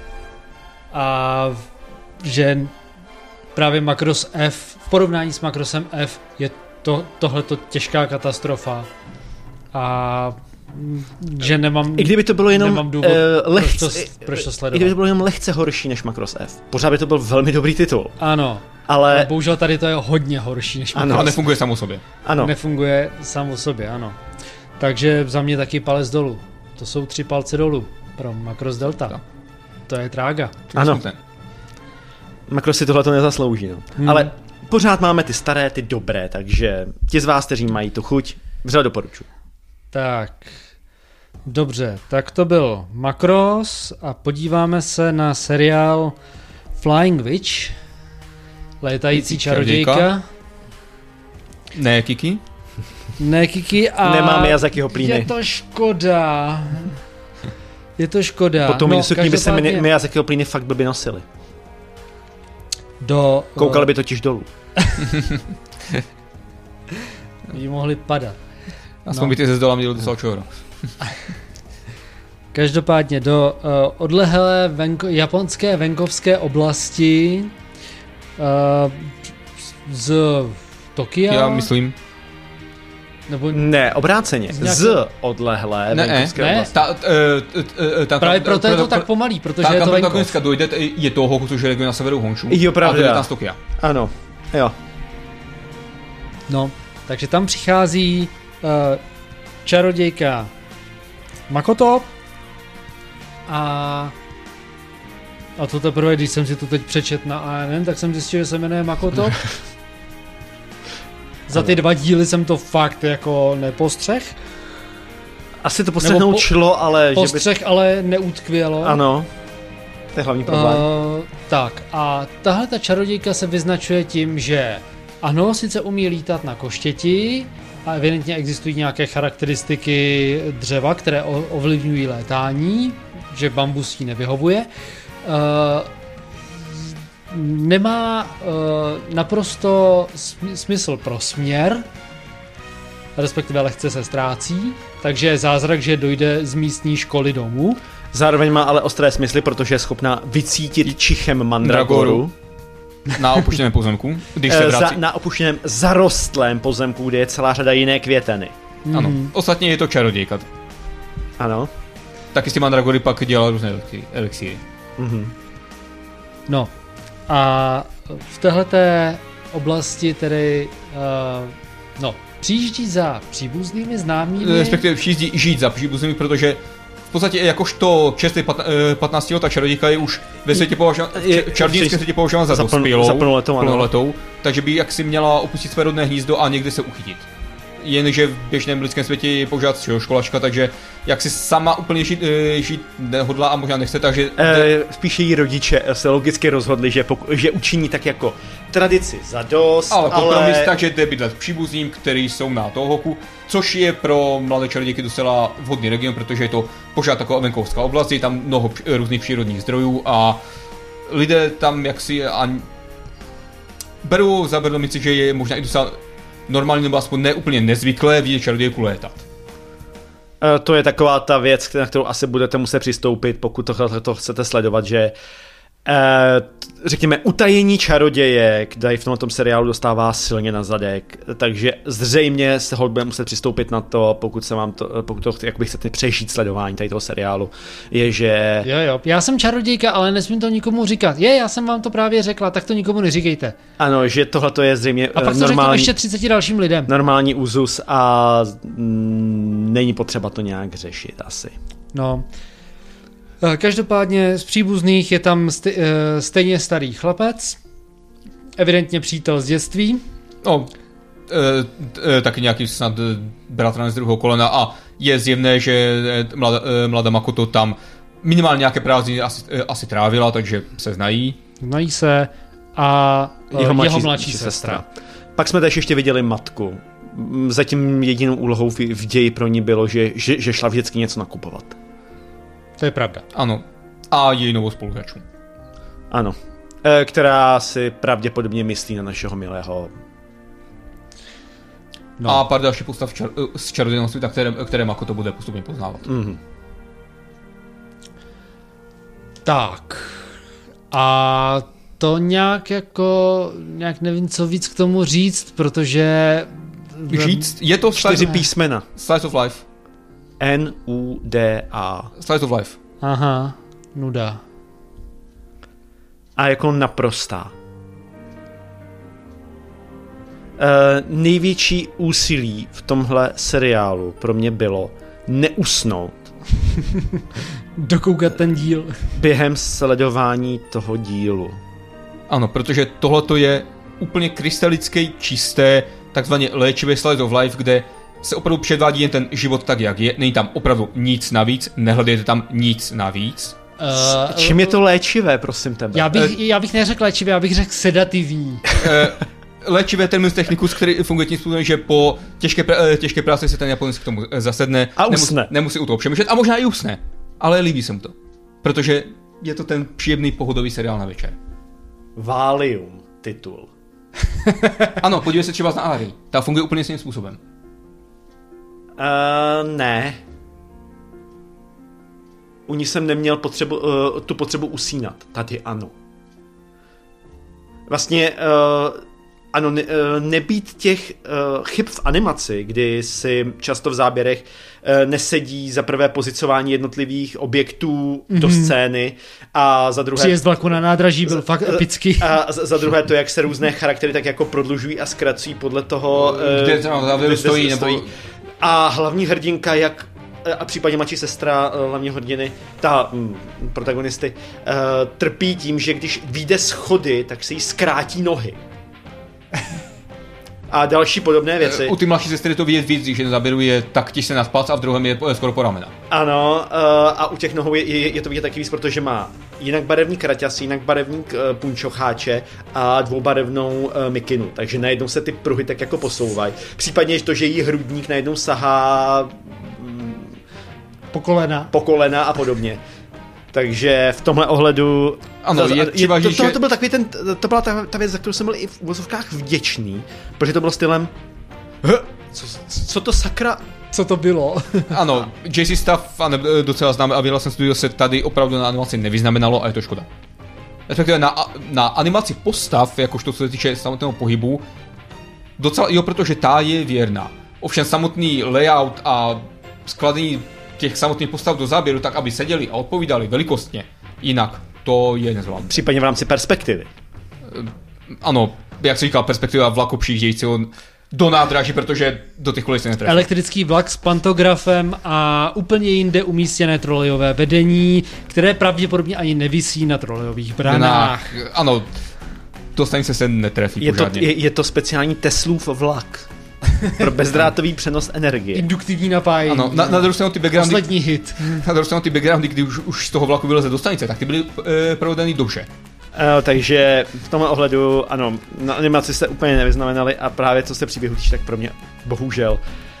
A: a že právě makros F, v porovnání s makrosem F je tohleto těžká katastrofa a že nemám,
C: i kdyby to bylo jenom
A: důvod, proč to sledovat.
C: I kdyby to bylo jenom lehce horší než makros F, pořád by to byl velmi dobrý titul.
A: Ano,
C: ale
A: bohužel tady to je hodně horší než makros.
B: A nefunguje sám o sobě.
C: Ano.
A: Nefunguje sám o sobě, ano. Takže za mě taky palec dolů. To jsou 3 palce dolů pro makros Delta. No. To je trága.
C: Ano. Makros si tohle to nezaslouží. No. Ale pořád máme ty staré, ty dobré, takže ti z vás, kteří mají tu chuť, vřele doporučuji.
A: Tak, dobře, tak to byl Makros a podíváme se na seriál Flying Witch, létající čarodějka.
B: Ne Kiki?
A: Ne Kiki a
C: nemáme Miyazakiho plíny.
A: Je to škoda.
C: Potom by se Miyazakiho plíny fakt blbě nosily. Koukali by totiž dolů.
A: By mohli padat.
B: Aspoň by ty ze zdola měli docela čoro.
A: Každopádně do odlehlé japonské venkovské oblasti z Tokia.
B: Já myslím.
A: Nebo
C: ne, obráceně. Z odlehlé venkovské oblasti.
A: Právě proto je to tak pomalý, protože je to venkov.
B: Dneska dojde, je toho, což je region na severu Honshu.
C: Jo, pravda.
B: A dojde tam z Tokia.
C: Ano, jo.
A: No, takže tam přichází čarodějka Makoto a to teprve, když jsem si to teď přečet na ANN, tak jsem zjistil, že se jmenuje Makoto. Za ty 2 díly jsem to fakt jako nepostřeh.
C: Asi to postřehnout šlo, ale...
A: Postřeh, ale neutkvělo.
C: Ano, to je hlavní problém.
A: Tak a tahle ta čarodějka se vyznačuje tím, že ano, sice umí lítat na koštěti a evidentně existují nějaké charakteristiky dřeva, které ovlivňují létání, že bambus jí nevyhovuje. Nemá naprosto smysl pro směr, respektive lehce se ztrácí, takže je zázrak, že dojde z místní školy domů.
C: Zároveň má ale ostré smysly, protože je schopná vycítit čichem mandragoru.
B: Na opuštěném pozemku, když se vrací.
C: Na opuštěném zarostlém pozemku, kde je celá řada jiné květeny.
B: Ano, ostatně je to čarodějka.
C: Ano.
B: Taky s ty mandragory pak dělá různé elixíry.
A: No a v téhleté oblasti tedy přijíždí za příbuznými známými.
B: Respektive přijíždí žít za příbuznými, protože v podstatě jakožto čerstvě 15letá čarodějka je už ve světě považována, čarodějské světě považována za dospělou, plnoletou, takže by jaksi měla opustit své rodné hnízdo a někde se uchytit. Jenže v běžném lidském světě je pořád školačka, takže jak si sama úplně žít nehodlá a možná nechce, takže...
C: Spíše jí rodiče se logicky rozhodli, že učiní tak jako tradici za dost,
B: ale... kompromis tak, že jde bydlet příbuzným, který jsou na Tohoku, což je pro mladé čarodějky docela vhodný region, protože je to pořád taková venkovská oblast, je tam mnoho různých přírodních zdrojů a lidé tam jaksi berou za berlemici, že je možná i docela normálně nebo aspoň ne úplně nezvyklé vidět čarodějku létat.
C: To je taková ta věc, na kterou asi budete muset přistoupit, pokud to chcete sledovat, že řekněme, utajení čaroděje, který v tomto seriálu dostává silně na zadek, takže zřejmě se bude muset přistoupit na to, pokud to jakoby chcete přežít sledování tady toho seriálu, je, že...
A: Jo, já jsem čarodějka, ale nesmím to nikomu říkat. Já jsem vám to právě řekla, tak to nikomu neříkejte.
C: Ano, že tohle je zřejmě
A: a pak to řeknu ještě 30 dalším lidem.
C: Normální úzus a není potřeba to nějak řešit asi.
A: No... Každopádně z příbuzných je tam stejně starý chlapec, evidentně přítel z dětství.
B: No, taky nějaký snad bratranec z druhého kolena a je zjevné, že mladá Makoto tam minimálně nějaké prázdniny asi trávila, takže se znají.
A: Znají se a jeho mladší sestra.
C: Pak jsme tady ještě viděli matku. Zatím jedinou úlohou v ději pro ní bylo, že šla vždycky něco nakupovat.
A: To je pravda.
B: Ano. A její novou spoluhráčku.
C: Ano. Která si pravděpodobně myslí na našeho milého.
B: No. A pár dalších postav z čarodějného světa, které Makoto bude postupně poznávat.
C: Mm-hmm.
A: Tak. A to nějak nevím, co víc k tomu říct, protože...
B: Je to
C: 4 písmena.
B: Slice of Life.
C: N-U-D-A.
B: Slice of Life.
A: Aha, nuda.
C: A jako naprostá. Největší úsilí v tomhle seriálu pro mě bylo neusnout.
A: Dokoukat ten díl.
C: Během sledování toho dílu.
B: Ano, protože tohleto je úplně krystalicky čisté, takzvaně léčivé Slice of Life, kde se opravdu předvádí jen ten život tak, jak je. Není tam opravdu nic navíc, nehledejte tam nic navíc.
C: Čím je to léčivé, prosím tebe?
A: Já bych neřekl léčivé, já bych řekl sedativní.
B: Léčivé terminus technicus, který funguje tím způsobem, že po těžké práci se ten Japonec k tomu zasedne.
C: A usne.
B: Nemusí u toho přemýšlet a možná i usne. Ale líbí se mu to. Protože je to ten příjemný pohodový seriál na večer.
C: Valium, titul.
B: Ano, podívej se třeba na Ari. Ta funguje úplně stejným způsobem.
C: Ne. U ní jsem neměl tu potřebu usínat. Tady ano. Vlastně ano, nebýt těch chyb v animaci, kdy si často v záběrech nesedí za prvé pozicování jednotlivých objektů do scény a za druhé...
A: Příjezd vlaku na nádraží byl fakt epický.
C: A za druhé to, jak se různé charaktery tak jako prodlužují a zkracují podle toho...
B: kde stojí, nebo...
C: A hlavní hrdinka, a případně mladší sestra hlavního hrdiny, protagonisty, trpí tím, že když vyjde schody, tak se jí zkrátí nohy. A další podobné věci.
B: U ty mladší sestry to vidět víc, že na záběru je tak těžce na spác a v druhém je skoro po ramena.
C: Ano, a u těch nohou je to vidět taky víc, protože má jinak barevný kraťas, jinak barevný punčocháče a dvoubarevnou mikinu. Takže najednou se ty pruhy tak jako posouvají. Případně to, že jí hrudník najednou sahá
A: po kolena
C: a podobně. Takže v tomhle ohledu...
B: Ano,
C: to byla ta věc, za kterou jsem byl i v uvozovkách vděčný, protože to bylo stylem co to sakra...
A: Co to bylo?
B: Ano, JC Staff, docela známe a Villasen Studio se tady opravdu na animaci nevyznamenalo a je to škoda. Respektive na animaci postav, jakožto co se týče samotného pohybu, docela jo, protože ta je věrná. Ovšem samotný layout a skladení těch samotných postav do záběru tak, aby seděli a odpovídali velikostně, jinak to je nezvládné.
C: Případně v rámci perspektivy.
B: Ano, jak se říká, perspektiva vlaku přijíždějícího do nádraží, protože do těch kolejí se netrefí.
A: Elektrický vlak s pantografem a úplně jinde umístěné trolejové vedení, které pravděpodobně ani nevisí na trolejových branách.
B: Ano, do stanice se netrefí pořádně.
C: Je to speciální Teslův vlak. Pro bezdrátový přenos energie.
A: Induktivní napájení.
B: Ano, na druhou stranu ty backgroundy...
A: Poslední hit.
B: Na druhou stranu ty backgroundy, kdy už z toho vlaku vyleze do stanice, tak ty byly provedeny dobře.
C: Takže v tomhle ohledu, ano, na animaci se úplně nevyznamenali a právě co se příběhu týče, tak pro mě bohužel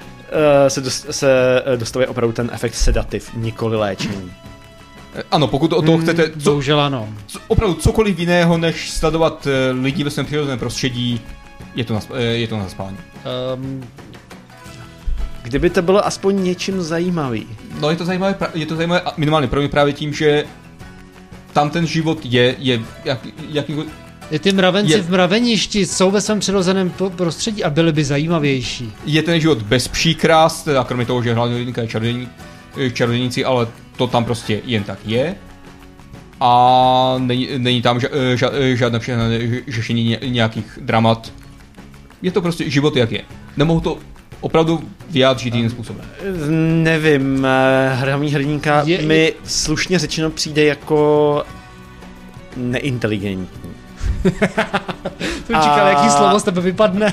C: se dostavuje opravdu ten efekt sedativ, nikoli léčení.
B: Ano, pokud o toho chcete...
A: Bohužel ano.
B: Opravdu cokoliv jiného, než sledovat lidi ve svém přirozeném prostředí, je to na zaspání.
C: Kdyby to bylo aspoň něčím zajímavý.
B: No je to zajímavé minimálně pro mě právě tím, že tam ten život je jaký...
A: Ty mravenci v mraveništi jsou ve svém přirozeném prostředí a byly by zajímavější.
B: Je ten život bez příkras, teda kromě toho, že hlavně lidinka je čarodějníci, ale to tam prostě jen tak je. A není tam žádné řešení nějakých dramat. Je to prostě život, jak je. Nemohu to opravdu vyjádřit jiným způsobem.
C: Nevím, hlavní hrdinka mi slušně řečeno přijde jako neinteligentní.
A: To čekal, jaký slovo z tebe vypadne.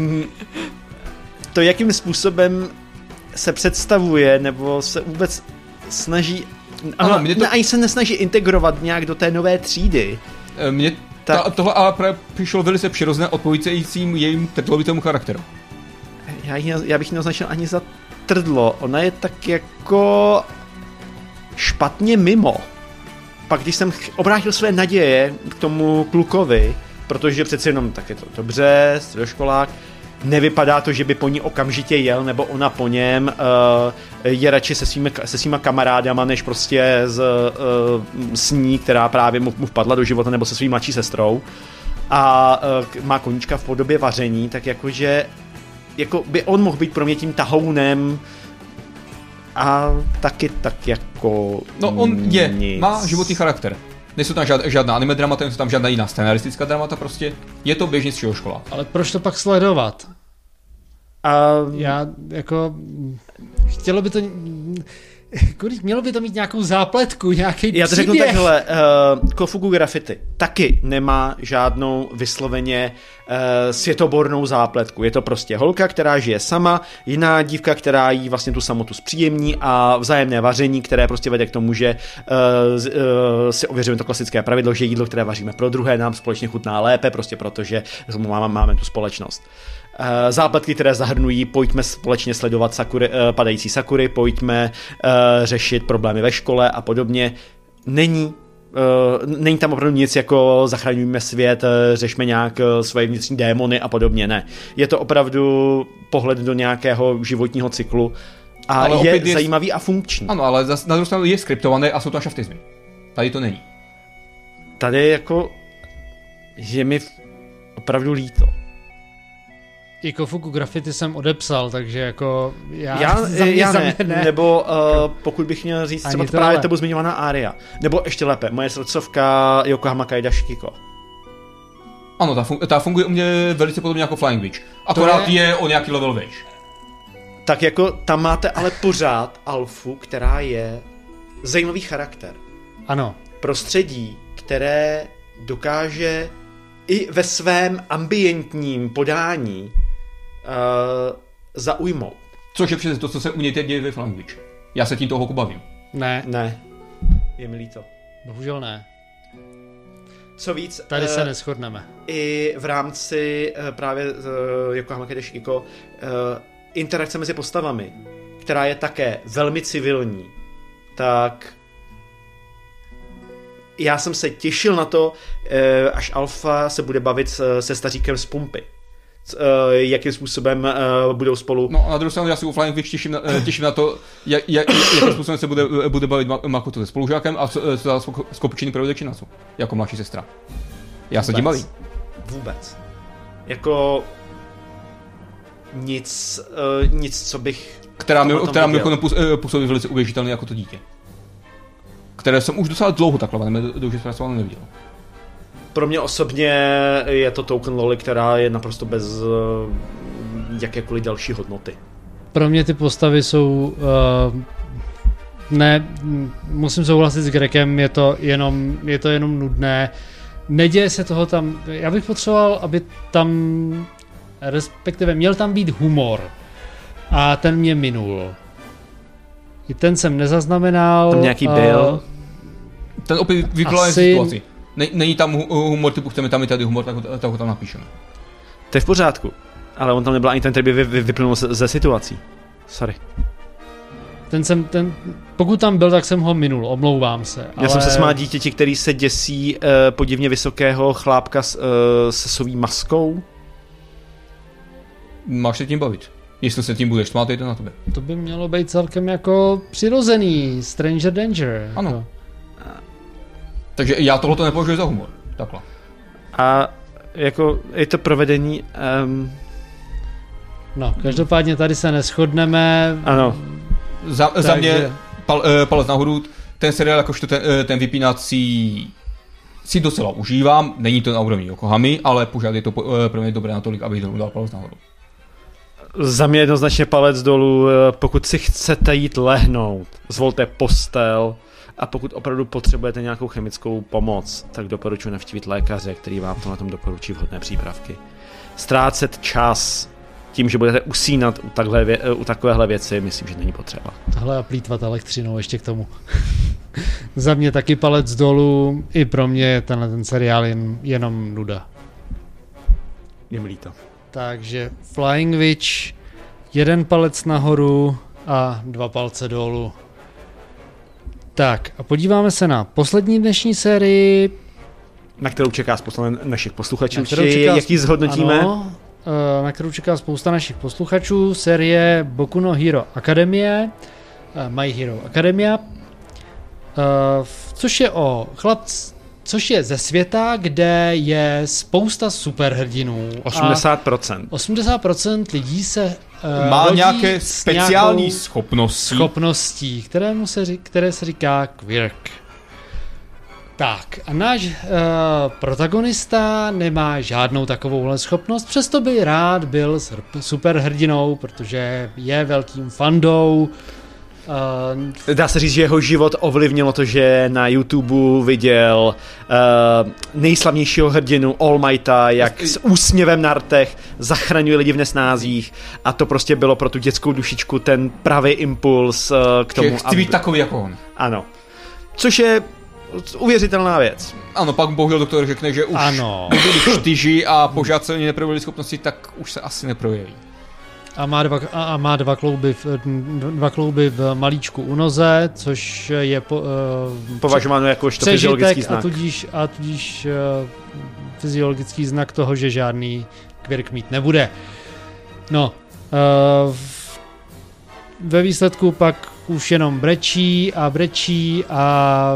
C: To, jakým způsobem se představuje, nebo se vůbec snaží... Ani se nesnaží integrovat nějak do té nové třídy.
B: Tohle ale přišlo velice přirozené odpovídajícím jejím trdlovitému charakteru.
C: Já bych ji neoznačil ani za trdlo. Ona je tak jako špatně mimo. Pak když jsem obrátil své naděje k tomu klukovi, protože přece jenom tak je to dobře, středoškolák, nevypadá to, že by po ní okamžitě jel, nebo ona po něm, je radši se svýma kamarádama, než prostě s ní, která právě mu vpadla do života, nebo se svým mladší sestrou. A má koníčka v podobě vaření, tak jakože jako by on mohl být pro mě tím tahounem a taky tak jako
B: no on má životní charakter. Nejsou tam žádná anime dramata, nejsou tam žádná jiná scenaristická dramata, prostě je to běžně středoškola.
A: Ale proč to pak sledovat? Já jako chtělo by to mělo by to mít nějakou zápletku, nějaký příběh.
C: Já to řeknu takhle, Kofuku Graffiti taky nemá žádnou vysloveně světobornou zápletku. Je to prostě holka, která žije sama, jiná dívka, která jí vlastně tu samotu zpříjemní a vzájemné vaření, které prostě vede k tomu, že si ověřujeme to klasické pravidlo, že jídlo, které vaříme pro druhé, nám společně chutná lépe, prostě protože máme tu společnost. Zápletky, které zahrnují, pojďme společně sledovat padající sakury, pojďme řešit problémy ve škole a podobně. Není tam opravdu nic jako zachraňujeme svět, řešme nějak svoje vnitřní démony a podobně, ne. Je to opravdu pohled do nějakého životního cyklu a ale je zajímavý a funkční.
B: Ano, ale na druhou stranu je skriptované a jsou to šaftizmy. Tady to není.
C: Tady jako je mi opravdu líto.
A: I Kofuku Graffiti jsem odepsal, takže jako
C: já ne. Nebo pokud bych měl říct třeba právě tebou zmiňovaná Aria. Nebo ještě lépe, moje srdcovka Yokohama Kaida Shikiko.
B: Ano, ta funguje u mě velice podobně jako Flying Witch. Akorát je o nějaký level vejš.
C: Tak jako tam máte ale pořád alfu, která je zajímavý charakter.
A: Ano.
C: Prostředí, které dokáže i ve svém ambientním podání zaujmout.
B: Což je přesně to, co se u mě teď děje ve Flying Witch. Já se tím toho bavím.
C: Ne. Je mi líto.
A: Bohužel ne.
C: Co víc...
A: Tady se neshodneme.
C: I v rámci právě Yokohama Kaida Shikiko interakce mezi postavami, která je také velmi civilní, tak já jsem se těšil na to, až Alfa se bude bavit se staříkem z pumpy. Jakým způsobem budou spolu...
B: No a na druhou stranu já si u Flying Witch těším na to, jakým způsobem se bude bavit Makoto se spolužákem a s Kopučiny projde Činasu, jako mladší sestra. Já se tím bavím.
C: Vůbec. Jako... Nic, co bych...
B: Která mi působí velice uvěřitelně jako to dítě. Které jsem už docela dlouho takhle zpracované neviděl.
C: Pro mě osobně je to token loli, která je naprosto bez jakékoliv další hodnoty.
A: Pro mě ty postavy jsou... musím souhlasit s Grekem, je to jenom nudné. Neděje se toho tam... Já bych potřeboval, aby tam... Respektive měl tam být humor. A ten mě minul. I ten jsem nezaznamenal.
C: Tam nějaký byl.
B: Ten opět vykládá situaci. Není tam humor typu chceme tam i tady humor, tak ho tam napíšeme.
C: To je v pořádku. Ale on tam nebyl ani ten, který by vyplnul ze situací. Sorry.
A: Pokud tam byl, tak jsem ho minul, omlouvám se.
C: Já jsem se smál dítěti, který se děsí podivně vysokého chlápka se sový maskou.
B: Máš se tím bavit? Jestli se tím budeš tmát, jde na tebe.
A: To by mělo být celkem jako přirozený Stranger Danger.
B: Ano.
A: Jako.
B: Takže já tohleto nepovažuji za humor. Takhle.
C: A jako je to provedení...
A: No, každopádně tady se neshodneme.
C: Ano.
B: Za mě palec nahoru, ten seriál jakožto ten vypínací si docela užívám, není to na úrovni Yokohamy, ale pořád je to pro mě dobré natolik, abych dal palec nahoru.
C: Za mě jednoznačně palec dolů, pokud si chcete jít lehnout, zvolte postel a pokud opravdu potřebujete nějakou chemickou pomoc, tak doporučuji navštívit lékaře, který vám to na tom doporučí vhodné přípravky. Ztrácet čas tím, že budete usínat u takovéhle věci, myslím, že není potřeba.
A: Tohle a plýtvat elektřinou ještě k tomu. Za mě taky palec dolů, i pro mě je ten seriál jenom nuda.
C: Je mi líto.
A: Takže Flying Witch, 1 palec nahoru a 2 palce dolů. Tak a podíváme se na poslední dnešní sérii.
C: Na kterou čeká spousta našich posluchačů, jak ji zhodnotíme?
A: Ano, na kterou čeká spousta našich posluchačů. Série Boku no Hero Academia, My Hero Academia, což je ze světa, kde je spousta superhrdinů.
C: 80%.
A: 80% lidí se
B: má nějaké speciální schopností,
A: které se říká quirk. Tak, a náš protagonista nemá žádnou takovouhle schopnost, přesto by rád byl superhrdinou, protože je velkým fandou.
C: Dá se říct, že jeho život ovlivnilo to, že na YouTube viděl nejslavnějšího hrdinu All Mighta, jak s úsměvem na rtech zachraňuje lidi v nesnázích, a to prostě bylo pro tu dětskou dušičku ten pravý impuls k tomu.
B: Chci být takový jako on.
C: Ano. Což je uvěřitelná věc.
B: Ano, pak bohužel doktor řekne, že už byli 4 a pořád se neprojevili schopnosti, tak už se asi neprojeví.
A: A má dva klouby v malíčku u noze, což je
C: považováno jako fyziologický znak.
A: A tudíž fyziologický znak toho, že žádný quirk mít nebude. No, ve výsledku pak už jenom brečí a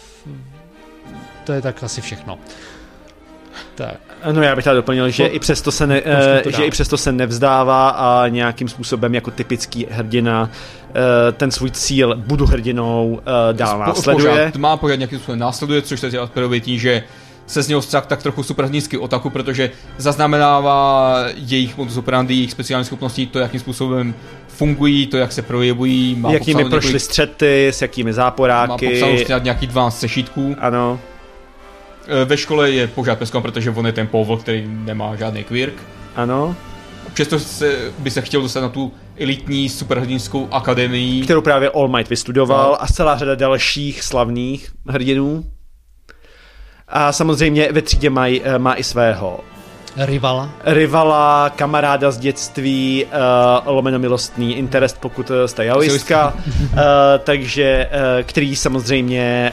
A: to je tak asi všechno. Tak.
C: No, já bych tady doplnil, že i přesto se nevzdává a nějakým způsobem jako typický hrdina ten svůj cíl, budu hrdinou, dál následuje.
B: Má pořád nějakým způsobem následuje, což se aspiruje tím, že se z něho střak tak trochu superhrdinský otaku, protože zaznamenává jejich modus operandi, jejich speciální schopnosti, to, jakým způsobem fungují, to, jak se projevují.
C: Jakými prošly střety, s jakými záporáky.
B: Má popsáno nějaký 12 sešítků.
C: Ano.
B: Ve škole je pořád peskou, protože on je ten povol, který nemá žádný quirk.
C: Ano.
B: Přesto by se chtěl dostat na tu elitní superhrdinskou akademii,
C: kterou právě All Might vystudoval, a celá řada dalších slavných hrdinů. A samozřejmě ve třídě má i svého rivala, kamaráda z dětství, lomeno milostný interest, pokud jste jaoistka, takže který samozřejmě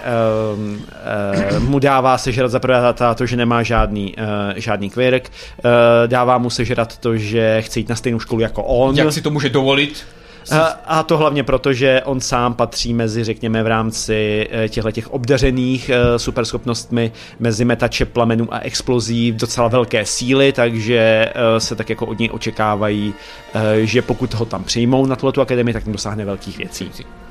C: mu dává sežrat za prvé to, že nemá žádný quirk, dává mu sežrat to, že chce jít na stejnou školu jako on.
B: Jak si to může dovolit?
C: A to hlavně proto, že on sám patří mezi, řekněme, v rámci těch obdařených superschopnostmi, mezi metače plamenů a explozí docela velké síly, takže se tak jako od něj očekávají, že pokud ho tam přijmou na tuto akademii, tak tam dosáhne velkých věcí.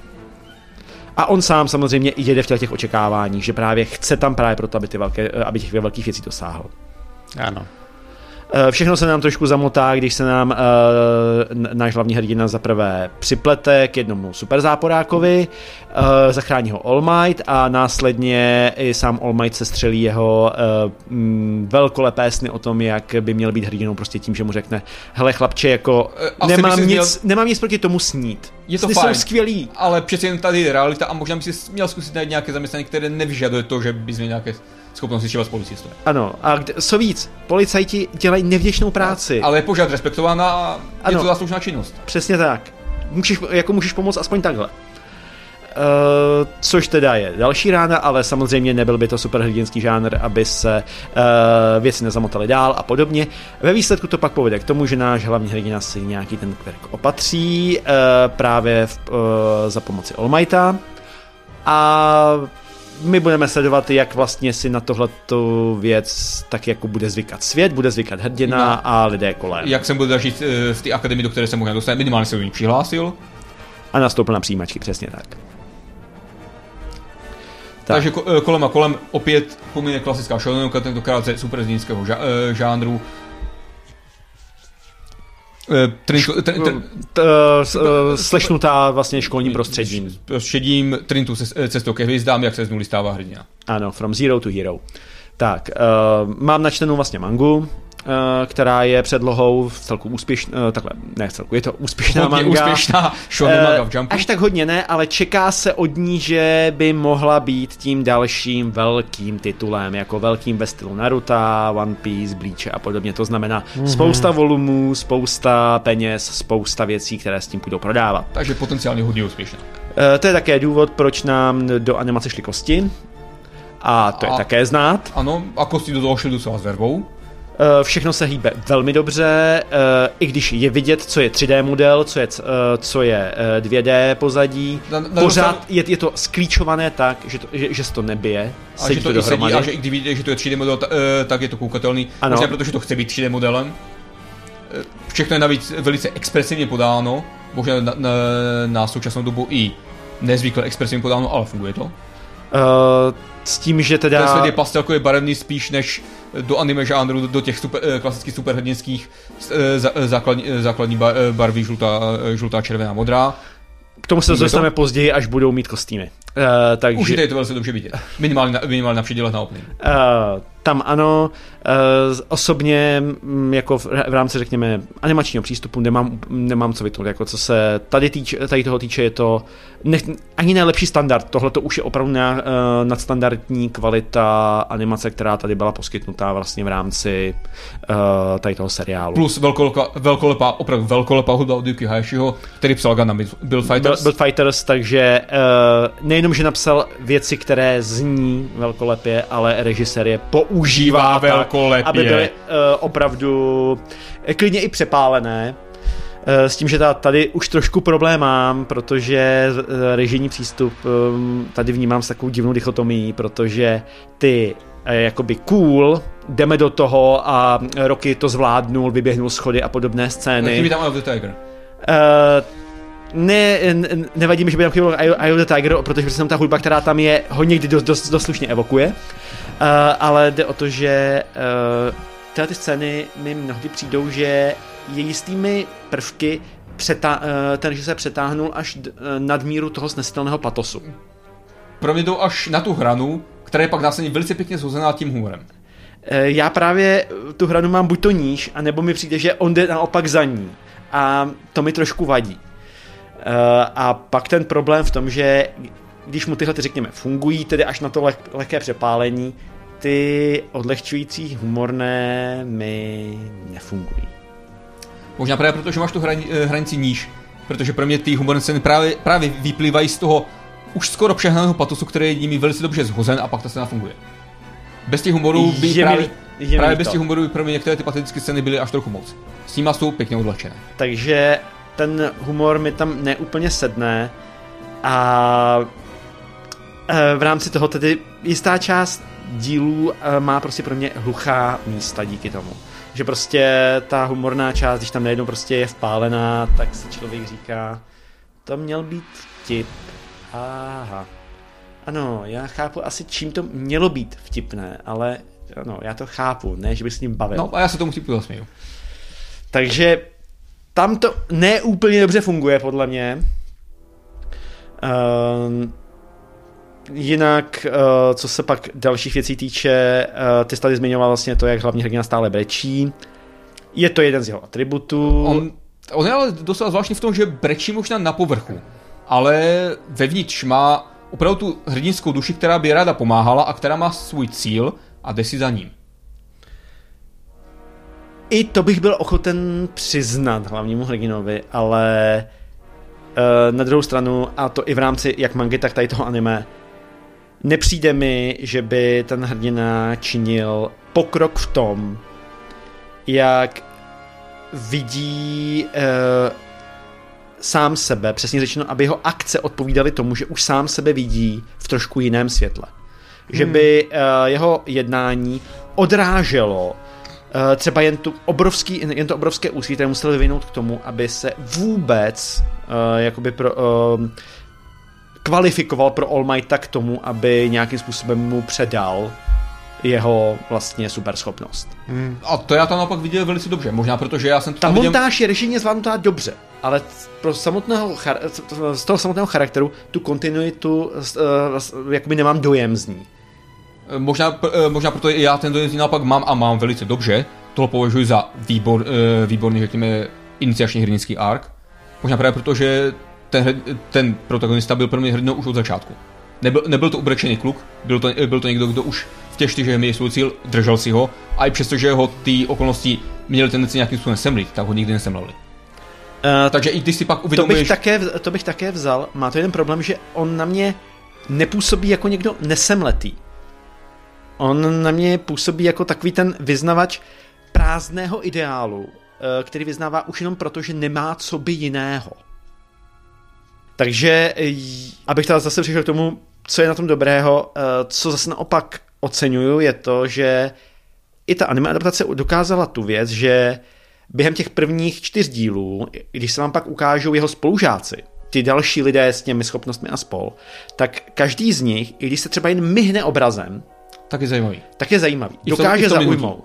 C: A on sám samozřejmě i jede v těch očekáváních, že právě chce tam právě proto, aby těch velkých věcí dosáhl.
A: Ano.
C: Všechno se nám trošku zamotá, když se nám náš hlavní hrdina zaprvé připlete k jednomu superzáporákovi, zachrání ho All Might a následně i sám All Might se střelí jeho velkolepé sny o tom, jak by měl být hrdinou, prostě tím, že mu řekne: hele chlapče, jako nemám nic proti tomu snít.
B: Je to
C: sny
B: fajn,
C: jsou skvělý.
B: Ale přeci jen tady je realita a možná by si měl zkusit najít nějaké zaměstnání, které nevyžaduje to, že bys měl nějaké schopnosti třeba s policistou.
C: Ano, a co víc, policajti dělají nevděčnou práci.
B: Ale je pořád respektována a je to záslužná činnost.
C: Přesně tak. Můžeš pomoct aspoň takhle. což teda je další rána, ale samozřejmě nebyl by to superhrdinský žánr, aby se věci nezamotaly dál a podobně. Ve výsledku to pak povede k tomu, že náš hlavní hrdina si nějaký ten kverk opatří právě za pomoci All Mighta a my budeme sledovat, jak vlastně si na tohleto věc tak jako bude zvykat svět, bude zvykat hrdina a lidé kolem.
B: Jak jsem bude žít v té akademii, do které se možná dostane, minimálně se do ní přihlásil.
C: A nastoupil na přijímačky, přesně tak.
B: Takže kolem a kolem opět poměrně klasická shounenovka, tentokrát ze superhrdinského žánru.
C: Slešnutá vlastně školním prostředím.
B: Prostředím Trintu cestou ke hvězdám, jak se z nuly stává hrdina.
C: Ano, from zero to hero. Tak, mám načtenou vlastně mangu, která je předlohou v celku úspěšná, takhle, ne v celku, je to úspěšná
B: hodně
C: manga.
B: Úspěšná shonen manga v Jumpu.
C: Až tak hodně ne, ale čeká se od ní, že by mohla být tím dalším velkým titulem, jako velkým ve stylu Naruto, One Piece, Bleach a podobně. To znamená spousta volumů, spousta peněz, spousta věcí, které s tím půjdou prodávat.
B: Takže potenciálně hodně úspěšná.
C: To je také důvod, proč nám do animace šly kosti. A to je také znát.
B: Ano, a kosti do toho šly docela s vervou.
C: Všechno se hýbe velmi dobře, i když je vidět, co je 3D model, co je 2D pozadí. Pořád je to sklíčované tak, že se to nebije.
B: A že to i sedí, a že i když vidíte, že to je 3D model, tak je to koukatelný. Možná protože to chce být 3D modelem. Všechno je navíc velice expresivně podáno, možná na současnou dobu i nezvykle expresivně podáno, ale funguje to.
C: S tím, že teda...
B: Ten svět je pastelkově barevný spíš než do anime žánru, do těch klasických superhrdinských základní barvy žlutá, červená, modrá.
C: K tomu se dostaneme později, až budou mít kostýmy. Takže...
B: Už je to velice dobře vidět. Minimálně na předělech na opening.
C: Tam ano, osobně jako v rámci, řekněme, animačního přístupu nemám co vytnout. Jako co se tady toho týče, je to ani nejlepší standard. Tohle to už je opravdu nadstandardní kvalita animace, která tady byla poskytnutá vlastně v rámci tady toho seriálu.
B: Plus opravdu velkolepá hudba od Yuki Hayashiho, který psal Gundam Build Fighters.
C: Takže nejenom, že napsal věci, které zní velkolepě, ale režisér je používá
B: velkolepě,
C: aby byly opravdu klidně i přepálené. S tím, že tady už trošku problém mám, protože režijní přístup tady vnímám s takovou divnou dichotomií, protože ty jakoby cool, jdeme do toho a Rocky to zvládnul, vyběhnul schody a podobné scény.
B: Chybí tam Eye of the Tiger.
C: Nevadí mi, že by tam chyběl Eye of the Tiger, protože jsem ta hudba, která tam je, ho někdy dost slušně evokuje. Ale jde o to, že tyhle ty scény mi mnohdy přijdou, že je jistými prvky ten režisér přetáhnul až nad míru toho snesitelného patosu.
B: Pro mě to až na tu hranu, která je pak následně velice pěkně shozená tím humorem.
C: Já právě tu hranu mám buď to níž, anebo mi přijde, že on jde naopak za ní. A to mi trošku vadí. A pak ten problém v tom, že když mu tyhle, řekněme, fungují, tedy až na to lehké přepálení, ty odlehčující humorné mi nefungují.
B: Možná právě proto, že máš tu hranici níž, protože pro mě ty humorné scény právě vyplývají z toho už skoro přehnaného patosu, který je nimi velice dobře zhozen a pak ta scéna funguje. Bez těch humorů by právě bez těch humorů by pro mě některé ty patetické scény byly až trochu moc. S nimi jsou pěkně odlehčené.
C: Takže ten humor mi tam neúplně sedne a v rámci toho tedy jistá část dílů má prostě pro mě hluchá místa díky tomu. Že prostě ta humorná část, když tam najednou prostě je vpálená, tak si člověk říká, to měl být vtip. Aha. Ano, já chápu asi, čím to mělo být vtipné, ale ano, já to chápu, ne, že bych s ním bavil.
B: No a já se tomu vtipu zasměju.
C: Takže tam to neúplně dobře funguje, podle mě. Jinak, co se pak dalších věcí týče, ty jsi tady zmiňoval vlastně to, jak hlavní hrdina stále brečí. Je to jeden z jeho atributů.
B: On je ale docela zvláštní v tom, že brečí možná na povrchu, ale vevnitř má opravdu tu hrdinskou duši, která by ráda pomáhala a která má svůj cíl a jde si za ním.
C: I to bych byl ochoten přiznat hlavnímu hrdinovi, ale Na druhou stranu, a to i v rámci jak mangy, tak tady toho anime, nepřijde mi, že by ten hrdina činil pokrok v tom, jak vidí sám sebe, přesně řečeno, aby jeho akce odpovídaly tomu, že už sám sebe vidí v trošku jiném světle. Že by jeho jednání odráželo třeba jen to obrovské úsilí, které musel vyvinout k tomu, aby se vůbec kvalifikoval pro All Mighta k tomu, aby nějakým způsobem mu předal jeho vlastně superschopnost.
B: A to já tam naopak viděl velice dobře, možná protože já jsem to
C: tam montáž je režijně zvládnutá dobře, ale z toho samotného charakteru tu kontinuitu jakoby nemám dojem z ní.
B: Možná proto já ten dojem z ní naopak mám velice dobře. Tohle považuji za výborný, řekněme, iniciační hrdinský ark. Možná právě proto, že ten protagonista byl pro mě hrdinou už od začátku. Nebyl to ubrečený kluk, byl to někdo, kdo už v těch 4 měl svůj cíl, držel si ho, a i přesto, že ho ty okolnosti měly tendenci nějakým způsobem semlit, tak ho nikdy nesemlali. Takže i ty si pak uvědomuješ...
C: To bych také vzal. Má to jeden problém, že on na mě nepůsobí jako někdo nesemletý. On na mě působí jako takový ten vyznavač prázdného ideálu, který vyznává už jenom proto, že nemá co by jiného. Takže, abych tady zase přišel k tomu, co je na tom dobrého, co zase naopak oceňuju, je to, že i ta anime adaptace dokázala tu věc, že během těch prvních 4 dílů, když se vám pak ukážou jeho spolužáci, ty další lidé s těmi schopnostmi a spol, tak každý z nich, i když se třeba jen myhne obrazem,
B: tak je zajímavý.
C: Dokáže zaujmout.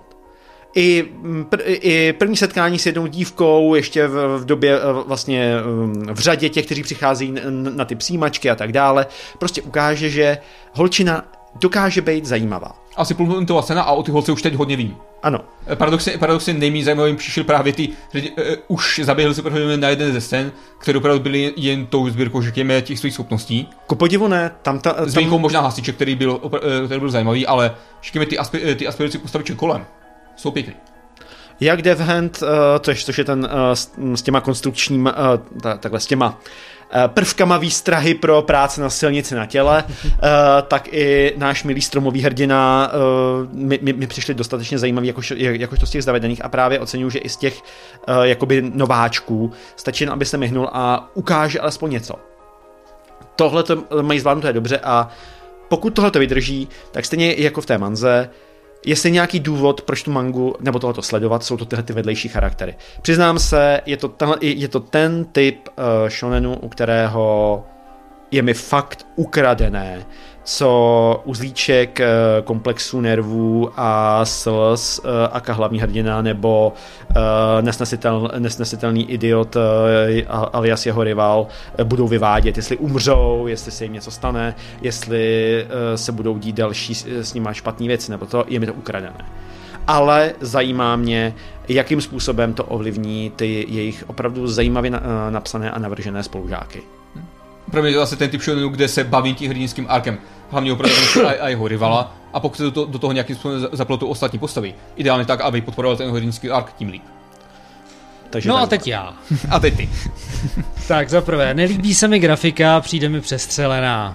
C: I první setkání s jednou dívkou ještě v době vlastně v řadě těch, kteří přicházejí na ty přijímačky a tak dále, prostě ukáže, že holčina dokáže být zajímavá.
B: Asi půlminutová scéna a o ty holce už teď hodně vím.
C: Ano.
B: Paradoxně nejméně zajímavým přišel právě ty, už zaběhli se prohodíme na jeden ze scén, které opravdu byly jen tou sbírkou, řekněme, těch svých schopností.
C: Ku podivu ne, tam
B: s výjimkou možná hasiče, který byl zajímavý, ale řekněme ty aspirující postaviče kolem jsou pěkný.
C: Jak Death Hand, což je ten s těma konstrukčním, takhle s těma prvkama výstrahy pro práci na silnici na těle, tak i náš milý stromový hrdina mi přišli dostatečně zajímavý jakožto z těch zavedených, a právě oceňuji, že i z těch jakoby nováčků stačí jen, aby se myhnul a ukáže alespoň něco. Tohle to mají zvládnuté dobře, a pokud tohle to vydrží, tak stejně jako v té manze, jestli nějaký důvod, proč tu mangu nebo tohleto sledovat, jsou to tyhle ty vedlejší charaktery. Přiznám se, je to ten typ shonenu, u kterého je mi fakt ukradené, co uzlíček komplexu nervů a slz aka hlavní hrdina, nebo nesnesitelný idiot alias jeho rival budou vyvádět, jestli umřou, jestli se jim něco stane, jestli se budou dít další s nima špatný věci, nebo to je mi to ukradené. Ale zajímá mě, jakým způsobem to ovlivní ty jejich opravdu zajímavě napsané a navržené spolužáky.
B: Pro mě je to zase ten typ shonenu, kde se baví tím hrdinským arkem, hlavně opravdu a jeho rivala, a pokud se do toho nějakým způsobem zapletou ostatní postavy. Ideálně tak, aby podporoval ten hrdinský ark, tím líp.
A: Takže no a teď já.
B: A teď ty.
A: Tak za prvé, nelíbí se mi grafika, přijde mi přestřelená.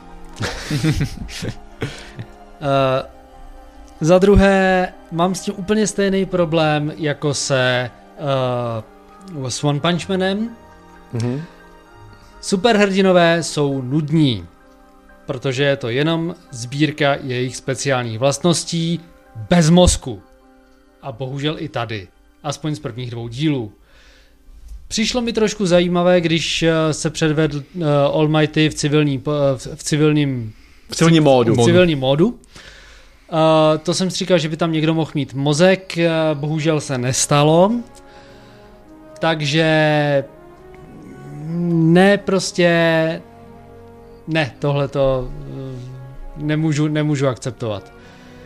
A: Za druhé, mám s tím úplně stejný problém, jako se s One Punch Manem. Mm-hmm. Superhrdinové jsou nudní, protože je to jenom sbírka jejich speciálních vlastností bez mozku. A bohužel i tady, aspoň z prvních 2 dílů. Přišlo mi trošku zajímavé, když se předvedl All Mighty v civilním módu. To jsem si říkal, že by tam někdo mohl mít mozek, bohužel se nestalo. Takže tohleto nemůžu akceptovat.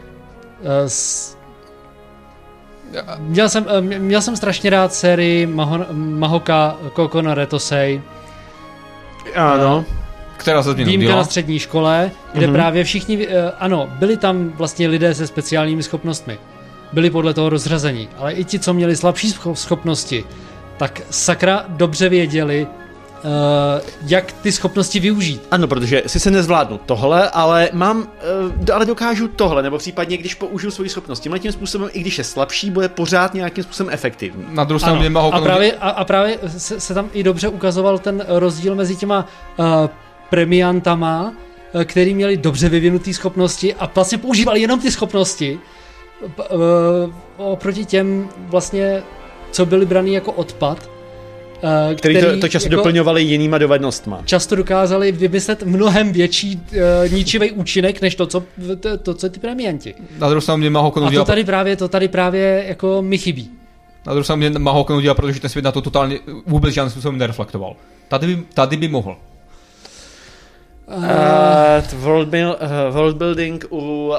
A: Měl jsem strašně rád sérii Mahoka Koko no Retosei.
C: Ano.
B: Která se
A: výjimka na střední škole, kde právě všichni, byli tam vlastně lidé se speciálními schopnostmi. Byli podle toho rozřazení, ale i ti, co měli slabší schopnosti, tak sakra dobře věděli, jak ty schopnosti využít.
C: Ano, protože si nezvládnu tohle, ale ale dokážu tohle, nebo případně, když použiju svoji schopnost tímhle způsobem, i když je slabší, bude pořád nějakým způsobem efektivní.
B: Na druhou stranu
A: a právě se tam i dobře ukazoval ten rozdíl mezi těma premiantama, který měli dobře vyvinutý schopnosti a vlastně používali jenom ty schopnosti oproti těm vlastně, co byly braný jako odpad,
C: který to často jako doplňovali jinýma dovednostma.
A: Často dokázali vymyslet mnohem větší ničivý účinek, než to, co ty premianti.
B: Na druhou stranu mě Mahokon
A: udělal. A to tady právě jako mi chybí.
B: Na druhou stranu mě Mahokon udělal, protože ten svět na to totálně vůbec žádným způsobem nereflektoval. Tady by mohl.
C: Worldbuilding u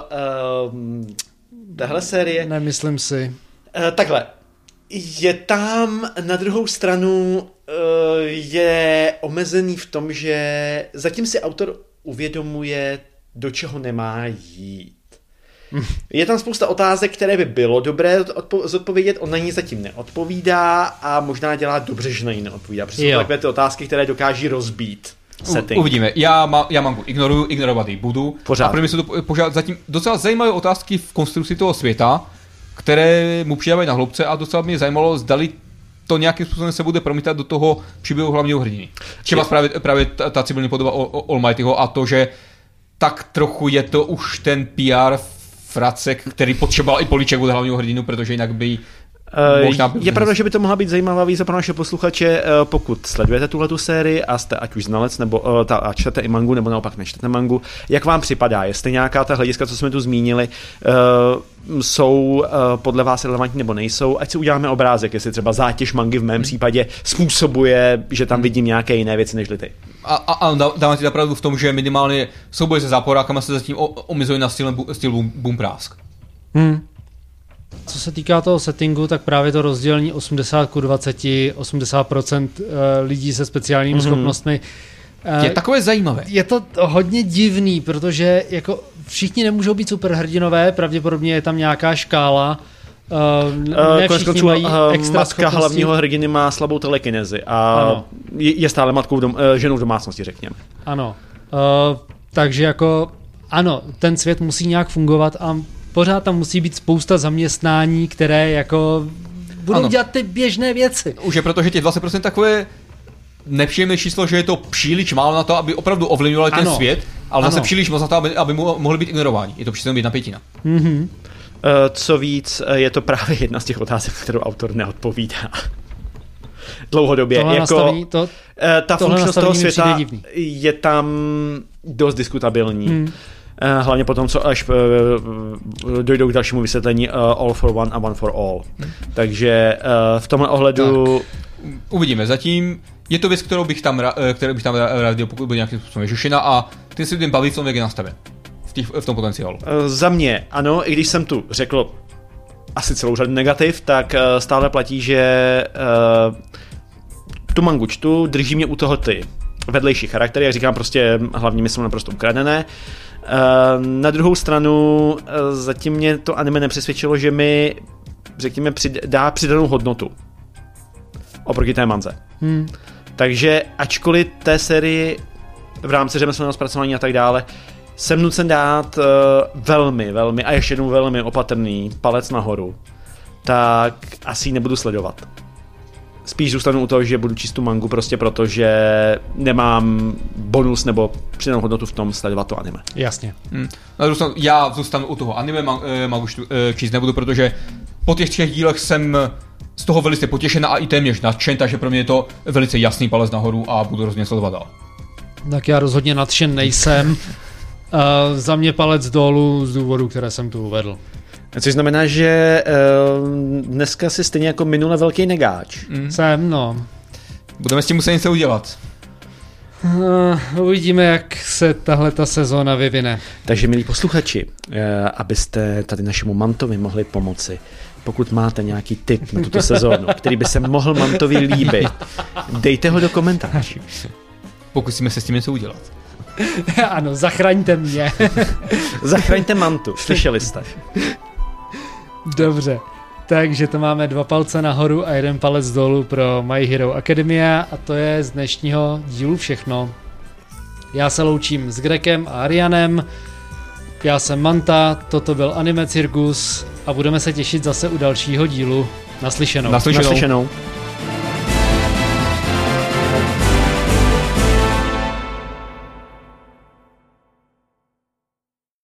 C: téhle série.
A: Nemyslím si.
C: Takhle. Je tam na druhou stranu je omezený v tom, že zatím si autor uvědomuje, do čeho nemá jít. Je tam spousta otázek, které by bylo dobré zodpovědět, on na ní zatím neodpovídá a možná dělá dobře, že na ní neodpovídá. Protože jsou takové ty otázky, které dokáží rozbít setting.
B: Uvidíme. Já mangu ignorovat ji budu.
C: Pořád.
B: A pro mě jsou to pořád zatím docela zajímavé otázky v konstrukci toho světa, které mu přidávají na hloubce a docela mě zajímalo, zdali to nějakým způsobem se bude promítat do toho příběhu hlavního hrdiny. Třeba právě ta civilní podoba Almightyho a to, že tak trochu je to už ten PR fracek, který potřeboval i políček od hlavního hrdinu, protože jinak by
C: je pravda, že by to mohla být zajímavá výzva pro naše posluchače, pokud sledujete tuhletu sérii a jste ať už znalec, nebo a čtete i mangu, nebo naopak nečtete mangu, jak vám připadá, jestli nějaká ta hlediska, co jsme tu zmínili, jsou podle vás relevantní nebo nejsou, ať si uděláme obrázek, jestli třeba zátěž mangy v mém případě způsobuje, že tam vidím nějaké jiné věci než ty.
B: A dávám ti pravdu v tom, že minimálně souboje se záporákama se zatím omezuje na styl Boomprásk.
A: Co se týká toho settingu, tak právě to rozdělení 80:20, 80% lidí se speciálními schopnostmi
B: je takové zajímavé.
A: Je to hodně divný, protože jako všichni nemůžou být superhrdinové, pravděpodobně je tam nějaká škála. Ne všichni mají extra
C: matka
A: schopnosti.
C: Hlavního hrdiny má slabou telekinezi a je stále matkou ženou v domácnosti, řekněme.
A: Ano. Takže jako ano, ten svět musí nějak fungovat a pořád tam musí být spousta zaměstnání, které jako budou dělat ty běžné věci.
B: Už je proto, že těch 20% takové nepříjemné číslo, že je to příliš málo na to, aby opravdu ovlivňovali ten svět, ale zase příliš moc na to, aby mohli být ignorováni. Je to přece jedna pětina.
A: Mm-hmm.
C: Co víc, je to právě jedna z těch otázek, kterou autor neodpovídá. Dlouhodobě. Ta funkčnost toho světa je tam dost diskutabilní. Hlavně potom, co až dojdou k dalšímu vysvětlení all for one a one for all. Takže v tomhle ohledu...
B: Uvidíme. Zatím je to věc, kterou bych tam rád dělal, pokud bude nějakým způsobem vyřešena a ten si tím baví v tom, jak je nastaven. V tom potenciálu.
C: Za mě, ano, i když jsem tu řekl asi celou řadu negativ, tak stále platí, že tu mangu čtu, drží mě u toho ty vedlejší charaktery, jak říkám, prostě hlavně mi jsou naprosto ukradené. Na druhou stranu zatím mě to anime nepřesvědčilo, že mi, řekněme, dá přidanou hodnotu oproti té manze. Takže ačkoliv té sérii v rámci řemeslného zpracování a tak dále jsem nucen dát velmi a ještě jednou velmi opatrný palec nahoru, tak asi ji nebudu sledovat. Spíš zůstanu u toho, že budu číst tu mangu prostě proto, že nemám bonus nebo přidanou hodnotu v tom sledovat to anime.
A: Jasně.
B: Já zůstanu u toho anime, mangu číst nebudu, protože po těch 3 dílech jsem z toho velice potěšen a i téměř nadšen, takže pro mě je to velice jasný palec nahoru a budu rozhodně sledovat dál.
A: Tak já rozhodně nadšen nejsem. Za mě palec dolů z důvodu, které jsem tu uvedl.
C: Což znamená, že dneska si stejně jako minule velký negáč.
A: Jsem, no.
B: Budeme s tím muset něco udělat.
A: Uvidíme, jak se tahleta sezóna vyvine.
C: Takže, milí posluchači, abyste tady našemu Mantovi mohli pomoci, pokud máte nějaký tip na tuto sezónu, který by se mohl Mantovi líbit, dejte ho do komentářů.
B: Pokusíme se s tím něco udělat.
A: Ano, zachraňte mě.
C: Zachraňte Mantu, slyšeli jste.
A: Dobře. Takže to máme 2 palce nahoru a 1 palec dolů pro My Hero Academia a to je z dnešního dílu všechno. Já se loučím s Grekem a Arianem, já jsem Manta, toto byl Anime Cirkus a budeme se těšit zase u dalšího dílu. Naslyšenou.
C: Naslyšenou.